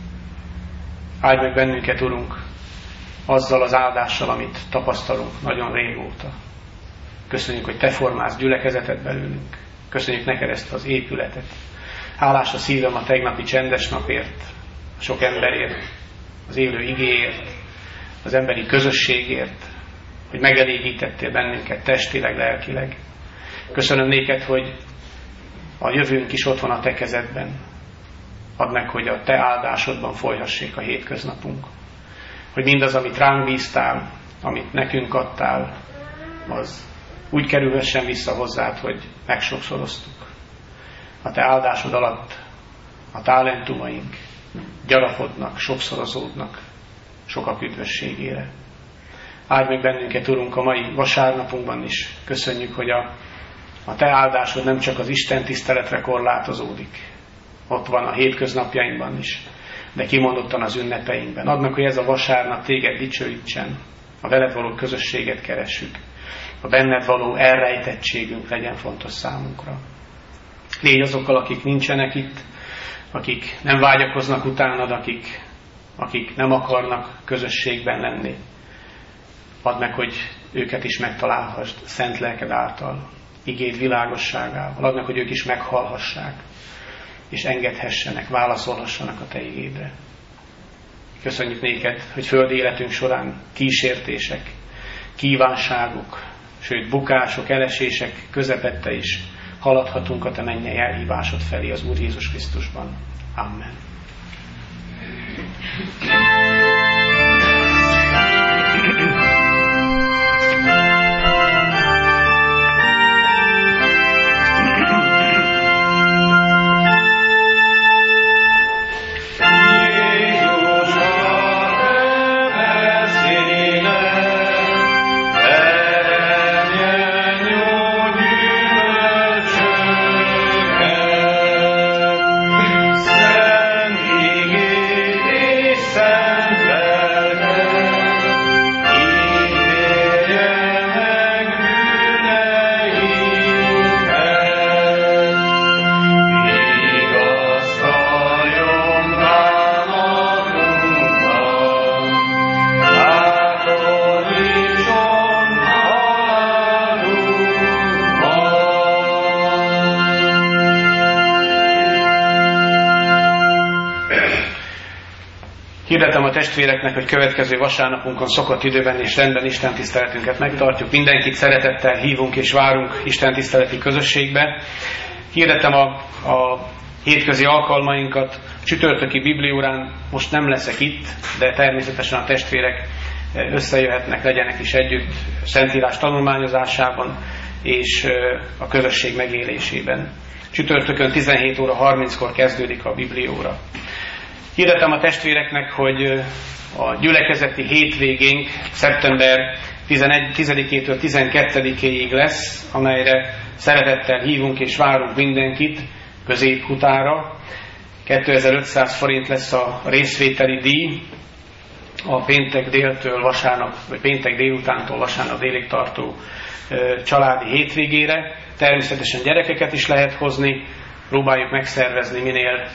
A: Áldj meg bennünket, Urunk, azzal az áldással, amit tapasztalunk nagyon régóta. Köszönjük, hogy te formálsz gyülekezetet belőlünk. Köszönjük neked ezt az épületet. Hálás a szívem a tegnapi csendes napért, a sok emberért, az élő igéért, az emberi közösségért, hogy megelégítettél bennünket testileg, lelkileg. Köszönöm néked, hogy a jövőnk is ott van a te kezedben. Add meg, hogy a te áldásodban folyhassék a hétköznapunk. Hogy mindaz, amit ránk bíztál, amit nekünk adtál, az úgy kerülhessen vissza hozzád, hogy megsokszoroztuk. A te áldásod alatt a talentumaink gyarapodnak, sokszorozódnak sokak üdvösségére. Áldj meg bennünket, Urunk, a mai vasárnapunkban is. Köszönjük, hogy a, a te áldásod nem csak az Isten tiszteletre korlátozódik. Ott van a hétköznapjainkban is, de kimondottan az ünnepeinkben. Add meg, hogy ez a vasárnap téged dicsőítsen, a veled való közösséget keressük, a benned való elrejtettségünk legyen fontos számunkra. Légy azokkal, akik nincsenek itt, akik nem vágyakoznak utánad, akik, akik nem akarnak közösségben lenni. Add meg, hogy őket is megtalálhassd szent lelked által, igéd világosságával. Add meg, hogy ők is meghallhassák, és engedhessenek, válaszolhassanak a te igédre. Köszönjük néked, hogy földi életünk során kísértések, kívánságok, sőt bukások, elesések közepette is haladhatunk a te mennyei elhívásod felé az Úr Jézus Krisztusban. Amen. Hirdetem a testvéreknek, hogy következő vasárnapunkon szokott időben és rendben Isten tiszteletünket megtartjuk. Mindenkit szeretettel hívunk és várunk Isten tiszteleti közösségbe. Hirdetem a, a hétközi alkalmainkat. Csütörtöki bibliórán most nem leszek itt, de természetesen a testvérek összejöhetnek, legyenek is együtt Szentírás tanulmányozásában és a közösség megélésében. Csütörtökön tizenhét óra harminckor kezdődik a biblióra. Hirdetem a testvéreknek, hogy a gyülekezeti hétvégénk szeptember tizedikétől tizenkettedikéig lesz, amelyre szeretettel hívunk és várunk mindenkit középhutára. kétezer-ötszáz forint lesz a részvételi díj a péntek déltől vasárnap, vagy péntek délutántól vasárnap délig tartó családi hétvégére. Természetesen gyerekeket is lehet hozni, próbáljuk megszervezni minél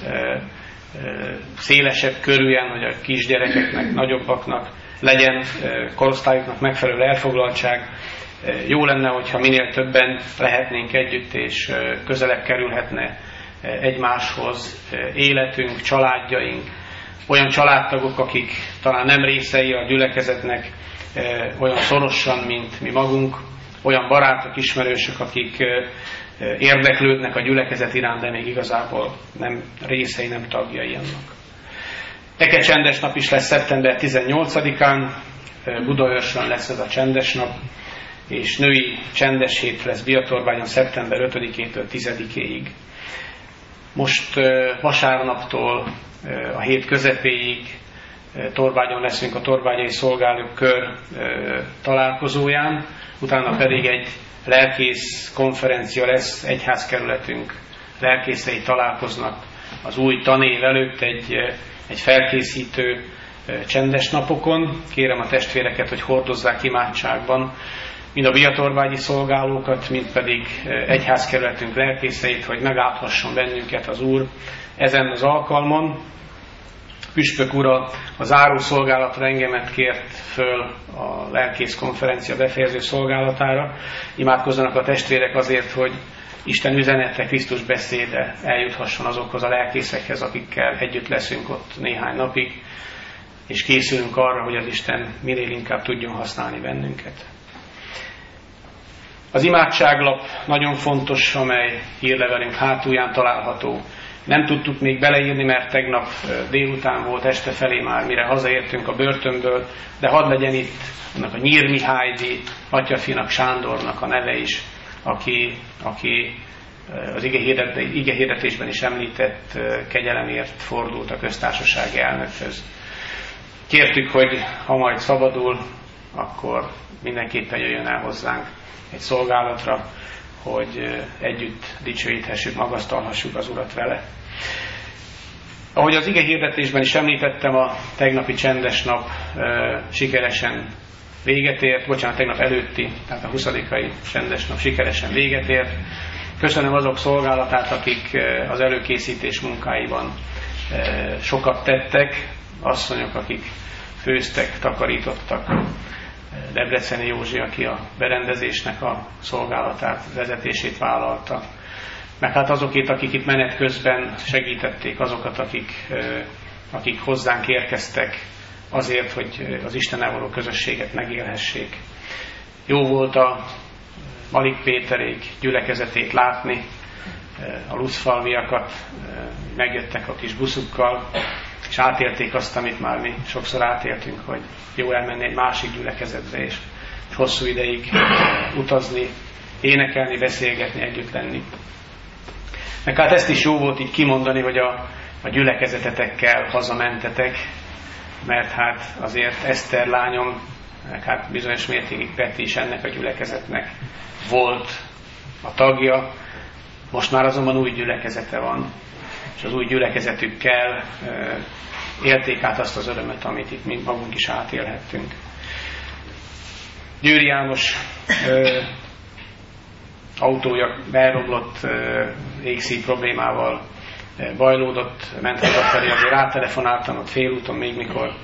A: szélesebb körűen, hogy a kisgyerekeknek, nagyobbaknak legyen korosztályuknak megfelelő elfoglaltság. Jó lenne, hogyha minél többen lehetnénk együtt, és közelebb kerülhetne egymáshoz életünk, családjaink, olyan családtagok, akik talán nem részei a gyülekezetnek olyan szorosan, mint mi magunk, olyan barátok, ismerősök, akik érdeklődnek a gyülekezet iránt, de még igazából nem részei, nem tagjai annak. Eke csendes nap is lesz szeptember tizennyolcadikán, Budaörsön lesz ez a csendes nap, és női csendes hét lesz Biatorbányon szeptember ötödikétől tizedikéig. Most vasárnaptól a hét közepéig Torbágyon leszünk a Torbágyai Szolgálók Kör találkozóján, utána pedig egy lelkész konferencia lesz, egyházkerületünk lelkészei találkoznak az új tanév előtt egy, egy felkészítő csendes napokon. Kérem a testvéreket, hogy hordozzák imádságban mind a biatorbágyi szolgálókat, mind pedig egyházkerületünk lelkészeit, hogy megállhasson bennünket az Úr ezen az alkalmon. Püspök ura a záró szolgálatra engemet kért föl a lelkész konferencia befejező szolgálatára. Imádkozzanak a testvérek azért, hogy Isten üzenete, Krisztus beszéde eljuthasson azokhoz a lelkészekhez, akikkel együtt leszünk ott néhány napig, és készülünk arra, hogy az Isten minél inkább tudjon használni bennünket. Az imádságlap nagyon fontos, amely hírlevelünk hátulján található. Nem tudtuk még beleírni, mert tegnap délután volt, este felé már, mire hazaértünk a börtönből, de hadd legyen itt annak a Nyír Mihálydi, atyafinak, Sándornak a neve is, aki, aki az ige hirdetésben is említett kegyelemért fordult a köztársasági elnökhöz. Kértük, hogy ha majd szabadul, akkor mindenképpen jöjjön el hozzánk egy szolgálatra, hogy együtt dicsőíthessük, magasztalhassuk az Urat vele. Ahogy az ige hirdetésben is említettem, a tegnapi csendes nap e, sikeresen véget ért, bocsánat, tegnap előtti, tehát a huszadikai csendes nap sikeresen véget ért. Köszönöm azok szolgálatát, akik az előkészítés munkáiban sokat tettek, asszonyok, akik főztek, takarítottak, Debreceni Józsi, aki a berendezésnek a szolgálatát, vezetését vállalta, meg hát azokét, akik itt menet közben segítették azokat, akik, akik hozzánk érkeztek azért, hogy az Istennel való közösséget megélhessék. Jó volt a Malik Péterék gyülekezetét látni, a lucfalviakat megjöttek a kis buszukkal, és átélték azt, amit már mi sokszor átéltünk, hogy jó elmenni egy másik gyülekezetbe, és hosszú ideig utazni, énekelni, beszélgetni, együtt lenni. Meg hát ezt is jó volt így kimondani, hogy a, a gyülekezetetekkel hazamentetek, mert hát azért Eszter lányom, meg hát bizonyos mértékig Peti is ennek a gyülekezetnek volt a tagja, most már azonban új gyülekezete van, és az új gyülekezetükkel e, élték át azt az örömet, amit itt mi magunk is átélhettünk. Győri János e, autója elromlott, e, égszíj problémával e, bajlódott, ment hazafelé, azért rátelefonáltam ott félúton, még mikor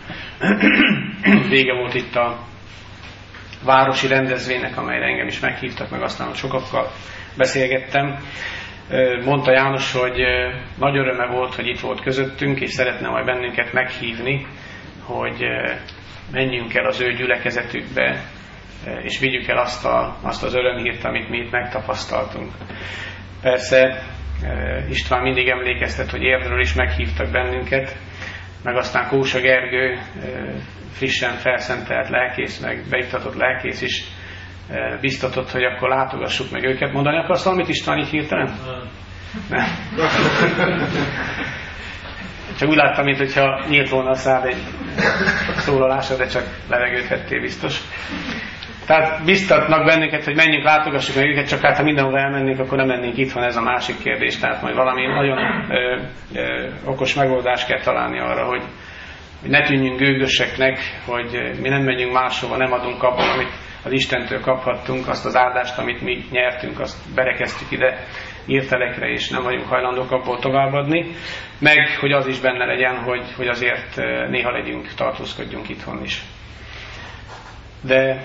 A: vége volt itt a városi rendezvénynek, amelyre engem is meghívtak, meg aztán sokakkal beszélgettem. Mondta János, hogy nagy öröme volt, hogy itt volt közöttünk, és szeretne majd bennünket meghívni, hogy menjünk el az ő gyülekezetükbe, és vigyük el azt, a, azt az örömhírt, amit mi itt megtapasztaltunk. Persze István mindig emlékeztet, hogy Érdről is meghívtak bennünket, meg aztán Kósa Gergő, frissen felszentelt lelkész, meg beiktatott lelkész is biztatott, hogy akkor látogassuk meg őket. Mondani akarsz valamit, István, így hirtelen? Nem. Csak úgy láttam, mintha nyílt volna a szád egy szólalásra, de csak levegőt vettél biztos. Tehát biztatnak bennünket, hogy menjünk, látogassuk meg őket, csak hát ha mindenhol elmennénk, akkor nem mennénk, itt van ez a másik kérdés. Tehát majd valami nagyon ö, ö, okos megoldást kell találni arra, hogy, hogy ne tűnjünk gőgöseknek, hogy mi nem megyünk máshova, nem adunk abból, amit az Istentől kaphattunk, azt az áldást, amit mi nyertünk, azt berekeztük ide írtelekre, és nem vagyunk hajlandók abból továbbadni, meg hogy az is benne legyen, hogy, hogy azért néha legyünk, tartózkodjunk itthon is. De,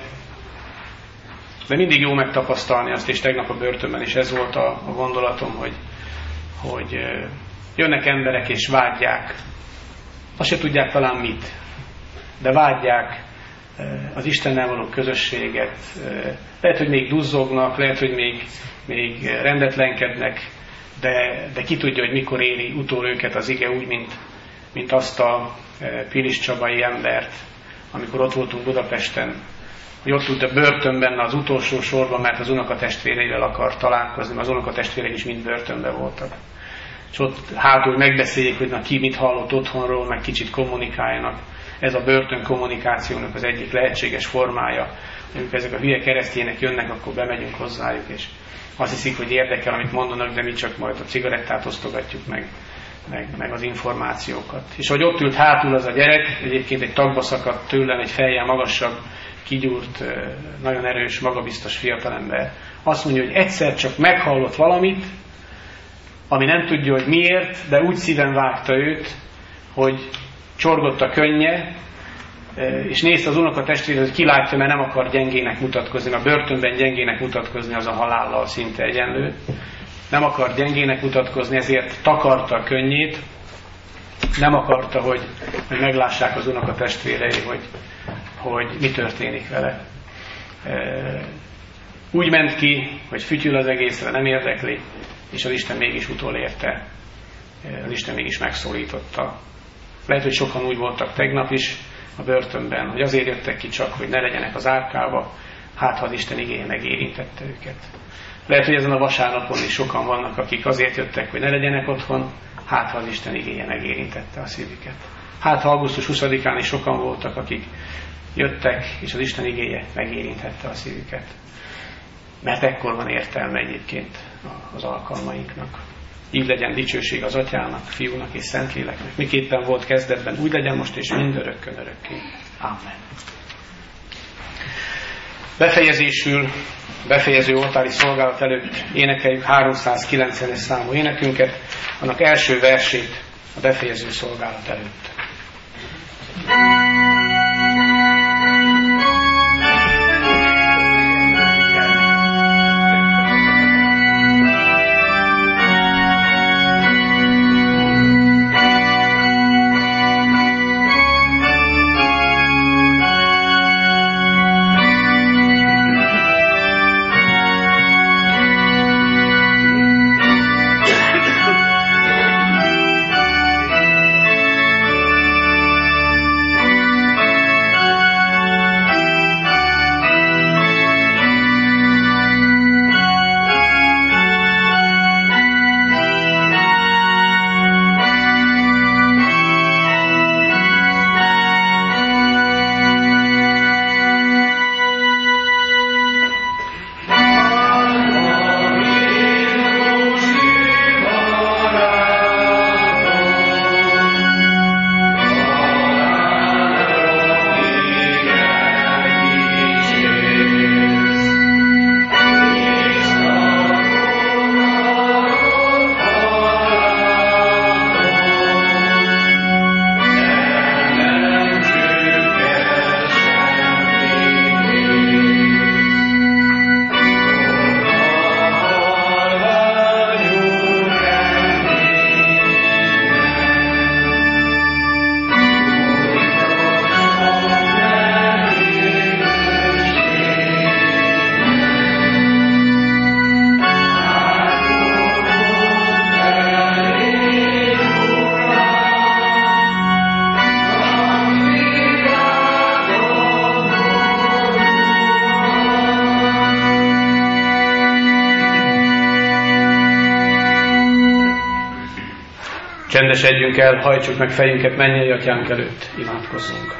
A: de mindig jó megtapasztalni azt, és tegnap a börtönben is ez volt a, a gondolatom, hogy, hogy jönnek emberek és vágyják, azt se tudják talán mit, de vágyják az Istennel való közösséget. Lehet, hogy még duzzognak, lehet, hogy még, még rendetlenkednek, de, de ki tudja, hogy mikor éri utol őket az ige úgy, mint, mint azt a Pilis csabai embert, amikor ott voltunk Budapesten, hogy ott ült a börtönben az utolsó sorban, mert az unokatestvéreivel akar találkozni, mert az unokatestvérek is mind börtönben voltak. És ott hátul megbeszéljék, hogy na, ki mit hallott otthonról, meg kicsit kommunikáljanak. Ez a börtön kommunikációnak az egyik lehetséges formája. Amikor ezek a hülye keresztjének jönnek, akkor bemegyünk hozzájuk, és azt hiszik, hogy érdekel, amit mondanak, de mi csak majd a cigarettát osztogatjuk meg, meg, meg az információkat. És hogy ott ült hátul az a gyerek, egyébként egy tagba szakadt tőlem, egy fejjel magasabb, kigyúrt, nagyon erős, magabiztos fiatalember. Azt mondja, hogy egyszer csak meghallott valamit, ami nem tudja, hogy miért, de úgy szíven vágta őt, hogy csorgott a könnye, és nézte az unokatestvére, hogy kilátja, mert nem akar gyengének mutatkozni, mert a börtönben gyengének mutatkozni az a halállal szinte egyenlő. Nem akar gyengének mutatkozni, ezért takarta a könnyét, nem akarta, hogy, hogy meglássák az unokatestvérei, hogy, hogy mi történik vele. Úgy ment ki, hogy fütyül az egészre, nem érdekli, és az Isten mégis utolérte, az Isten mégis megszólította. Lehet, hogy sokan úgy voltak tegnap is a börtönben, hogy azért jöttek ki csak, hogy ne legyenek az árkába, hát ha az Isten igéje megérintette őket. Lehet, hogy ezen a vasárnapon is sokan vannak, akik azért jöttek, hogy ne legyenek otthon, hát ha az Isten igéje megérintette a szívüket. Hát ha augusztus huszadikán is sokan voltak, akik jöttek, és az Isten igéje megérintette a szívüket. Mert ekkor van értelme egyébként az alkalmainknak. Így legyen dicsőség az Atyának, Fiúnak és Szentléleknek. Miképpen volt kezdetben, úgy legyen most és mindörökkön örökké. Amen. Befejezésül, befejező oltári szolgálat előtt énekeljük háromszázkilencvenes számú énekünket, annak első versét a befejező szolgálat előtt. Csendesedjünk el, hajtsuk meg fejünket mennyei atyánk előtt, imádkozzunk.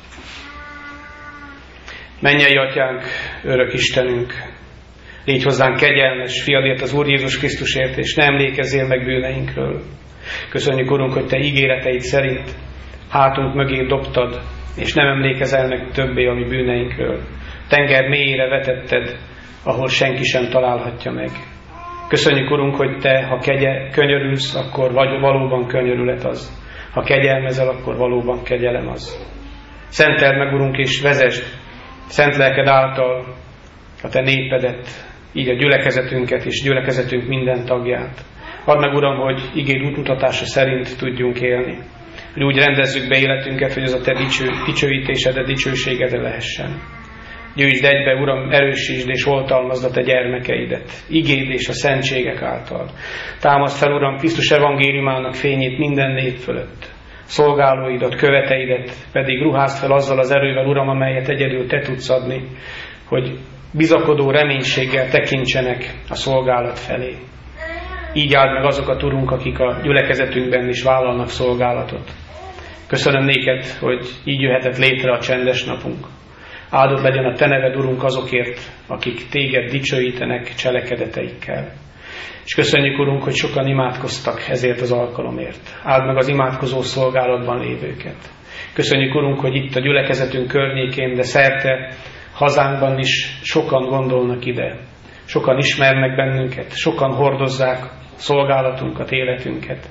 A: Mennyei atyánk, örök Istenünk, légy hozzánk kegyelmes, fiadért az Úr Jézus Krisztusért, és ne emlékezzél meg bűneinkről. Köszönjük, Urunk, hogy te ígéreteid szerint hátunk mögé dobtad, és nem emlékezel meg többé a mi bűneinkről. Tenger mélyére vetetted, ahol senki sem találhatja meg. Köszönjük, Urunk, hogy te, ha kegye, könyörülsz, akkor vagy valóban könyörület az. Ha kegyelmezel, akkor valóban kegyelem az. Szenteld meg, Urunk, és vezesd szent lelked által a te népedet, így a gyülekezetünket és gyülekezetünk minden tagját. Add meg, Uram, hogy igéd útmutatása szerint tudjunk élni. Hogy úgy rendezzük be életünket, hogy az a te dicső, dicsőítésed, dicsőségedre lehessen. Gyűjtsd egybe, Uram, erősítsd és oltalmazd a te gyermekeidet, igéd és a szentségek által. Támaszd fel, Uram, Krisztus evangéliumának fényét minden nép fölött. Szolgálóidat, követeidet pedig ruházd fel azzal az erővel, Uram, amelyet egyedül te tudsz adni, hogy bizakodó reménységgel tekintsenek a szolgálat felé. Így áld meg azokat, Urunk, akik a gyülekezetünkben is vállalnak szolgálatot. Köszönöm néked, hogy így jöhetett létre a csendes napunk. Áldott legyen a te neved, Urunk, azokért, akik téged dicsőítenek cselekedeteikkel. És köszönjük, Urunk, hogy sokan imádkoztak ezért az alkalomért. Áld meg az imádkozó szolgálatban lévőket. Köszönjük, Urunk, hogy itt a gyülekezetünk környékén, de szerte hazánkban is sokan gondolnak ide. Sokan ismernek bennünket, sokan hordozzák szolgálatunkat, életünket.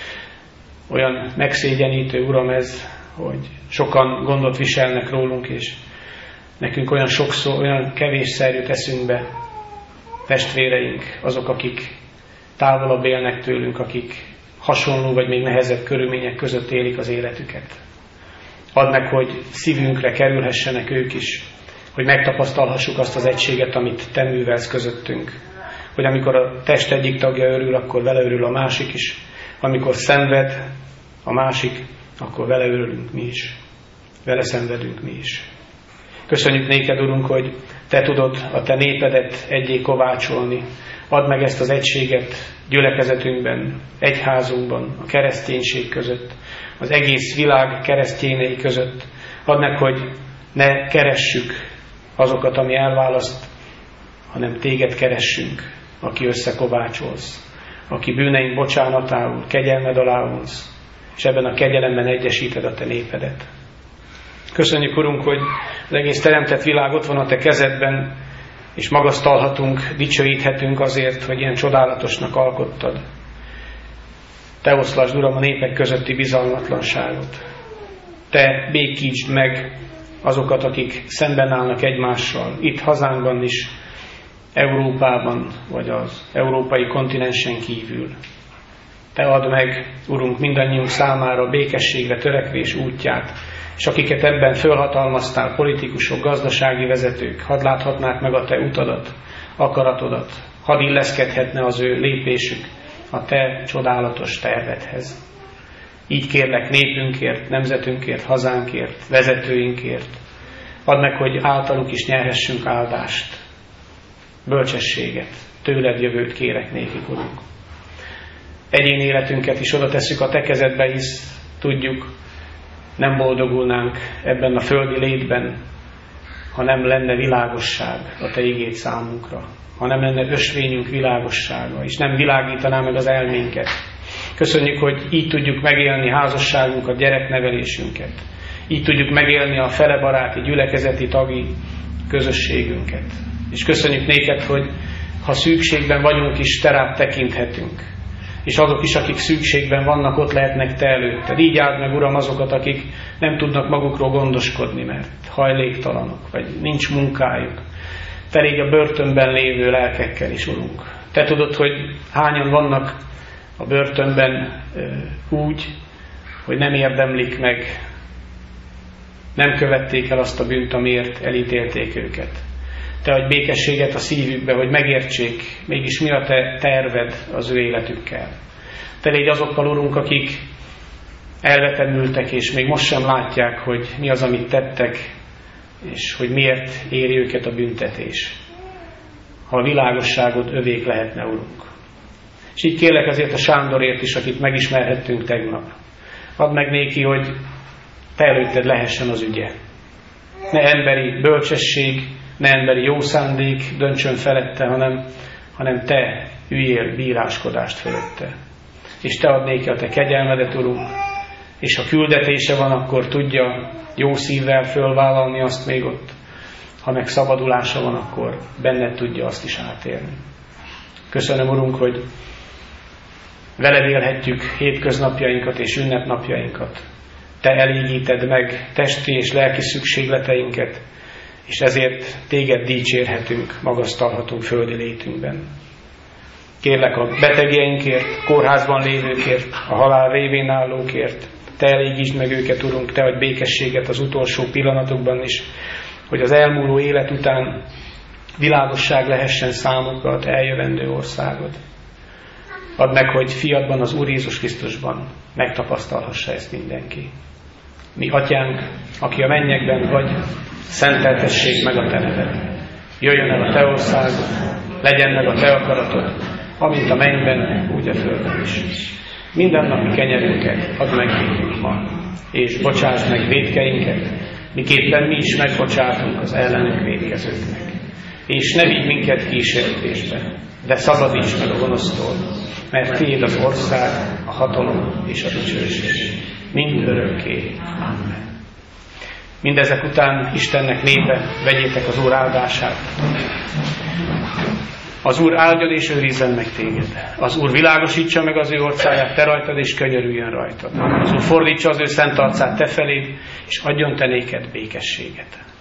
A: Olyan megszégyenítő, Uram, ez, hogy sokan gondot viselnek rólunk, és nekünk olyan sokszor, olyan kevésszer jut eszünkbe testvéreink, azok, akik távolabb élnek tőlünk, akik hasonló vagy még nehezebb körülmények között élik az életüket. Add meg, hogy szívünkre kerülhessenek ők is, hogy megtapasztalhassuk azt az egységet, amit te művelsz közöttünk. Hogy amikor a test egyik tagja örül, akkor vele örül a másik is. Amikor szenved a másik, akkor vele örülünk mi is. Vele szenvedünk mi is. Köszönjük néked, Urunk, hogy te tudod a te népedet egyé kovácsolni. Add meg ezt az egységet gyülekezetünkben, egyházunkban, a kereszténység között, az egész világ keresztjénei között. Add meg, hogy ne keressük azokat, ami elválaszt, hanem téged keressünk, aki összekovácsolsz, aki bűneink bocsánatául, kegyelmed alá vonsz, és ebben a kegyelemben egyesíted a te népedet. Köszönjük, Urunk, hogy az egész teremtett világ ott van a Te kezedben, és magasztalhatunk, dicsőíthetünk azért, hogy ilyen csodálatosnak alkottad. Te oszlasd, Uram, a népek közötti bizalmatlanságot. Te békítsd meg azokat, akik szemben állnak egymással, itt hazánkban is, Európában, vagy az európai kontinensen kívül. Te add meg, Urunk, mindannyiunk számára a békességre törekvés útját, és akiket ebben fölhatalmaztál, politikusok, gazdasági vezetők, hadd láthatnák meg a Te utadat, akaratodat, hadd illeszkedhetne az ő lépésük a Te csodálatos tervedhez. Így kérlek népünkért, nemzetünkért, hazánkért, vezetőinkért. Add meg, hogy általuk is nyerhessünk áldást, bölcsességet, tőled jövőt kérek nékik, Urunk. Egyéni életünket is oda tesszük a Te kezedbe, hisz tudjuk, nem boldogulnánk ebben a földi létben, ha nem lenne világosság a Te igéd számunkra, ha nem lenne ösvényünk világossága, és nem világítaná meg az elménket. Köszönjük, hogy így tudjuk megélni házasságunkat, gyereknevelésünket. Így tudjuk megélni a felebaráti, gyülekezeti tagi közösségünket. És köszönjük néked, hogy ha szükségben vagyunk is, Te rád tekinthetünk. És azok is, akik szükségben vannak, ott lehetnek Te előtted. Így áld meg, Uram, azokat, akik nem tudnak magukról gondoskodni, mert hajléktalanok, vagy nincs munkájuk. Te légy a börtönben lévő lelkekkel is, Urunk. Te tudod, hogy hányan vannak a börtönben úgy, hogy nem érdemlik meg, nem követték el azt a bűnt, amiért elítélték őket. Te adj békességet a szívükbe, hogy megértsék, mégis mi a Te terved az ő életükkel. Te légy azokkal, Urunk, akik elvetemültek, és még most sem látják, hogy mi az, amit tettek, és hogy miért éri őket a büntetés. Ha a világosságod övék lehetne, Urunk. És így kérlek ezért a Sándorért is, akit megismerhettünk tegnap. Add meg néki, hogy Te előtted lehessen az ügye. Ne emberi bölcsesség, ne emberi jó szándék döntsön felette, hanem, hanem Te üljél bíráskodást fölötte. És Te add néki a Te kegyelmedet, Urunk, és ha küldetése van, akkor tudja jó szívvel fölvállalni azt még ott. Ha meg szabadulása van, akkor benned tudja azt is átélni. Köszönöm, Urunk, hogy veled élhetjük hétköznapjainkat és ünnepnapjainkat. Te elégíted meg testi és lelki szükségleteinket, és ezért Téged dicsérhetünk, magasztalhatunk földi létünkben. Kérlek a betegjeinkért, kórházban lévőkért, a halál révén állókért, Te elégítsd meg őket, Urunk, Te adj békességet az utolsó pillanatokban is, hogy az elmúló élet után világosság lehessen számukra a Te eljövendő országod. Add meg, hogy fiadban, az Úr Jézus Krisztusban megtapasztalhassa ezt mindenki. Mi Atyánk, aki a mennyekben vagy, szenteltessék meg a Te neved. Jöjjön el a Te országod, legyen meg a Te akaratod, amint a mennyben, úgy a földön is. Mindennapi kenyerünket add meg nékünk ma, és bocsásd meg vétkeinket, miképpen mi is megbocsátunk az ellenünk vétkezőknek. És ne vigy minket kísértésbe, de szabadíts meg a gonosztól, mert Tiéd az ország, a hatalom és a dicsőség, mind örökké. Amen. Mindezek után Istennek népe, vegyétek az Úr áldását. Az Úr áldjon és őrizzen meg téged. Az Úr világosítsa meg az ő orcáját te rajtad, és könyörüljön rajtad. Az Úr fordítsa az ő szent arcát te felé, és adjon te néked békességet.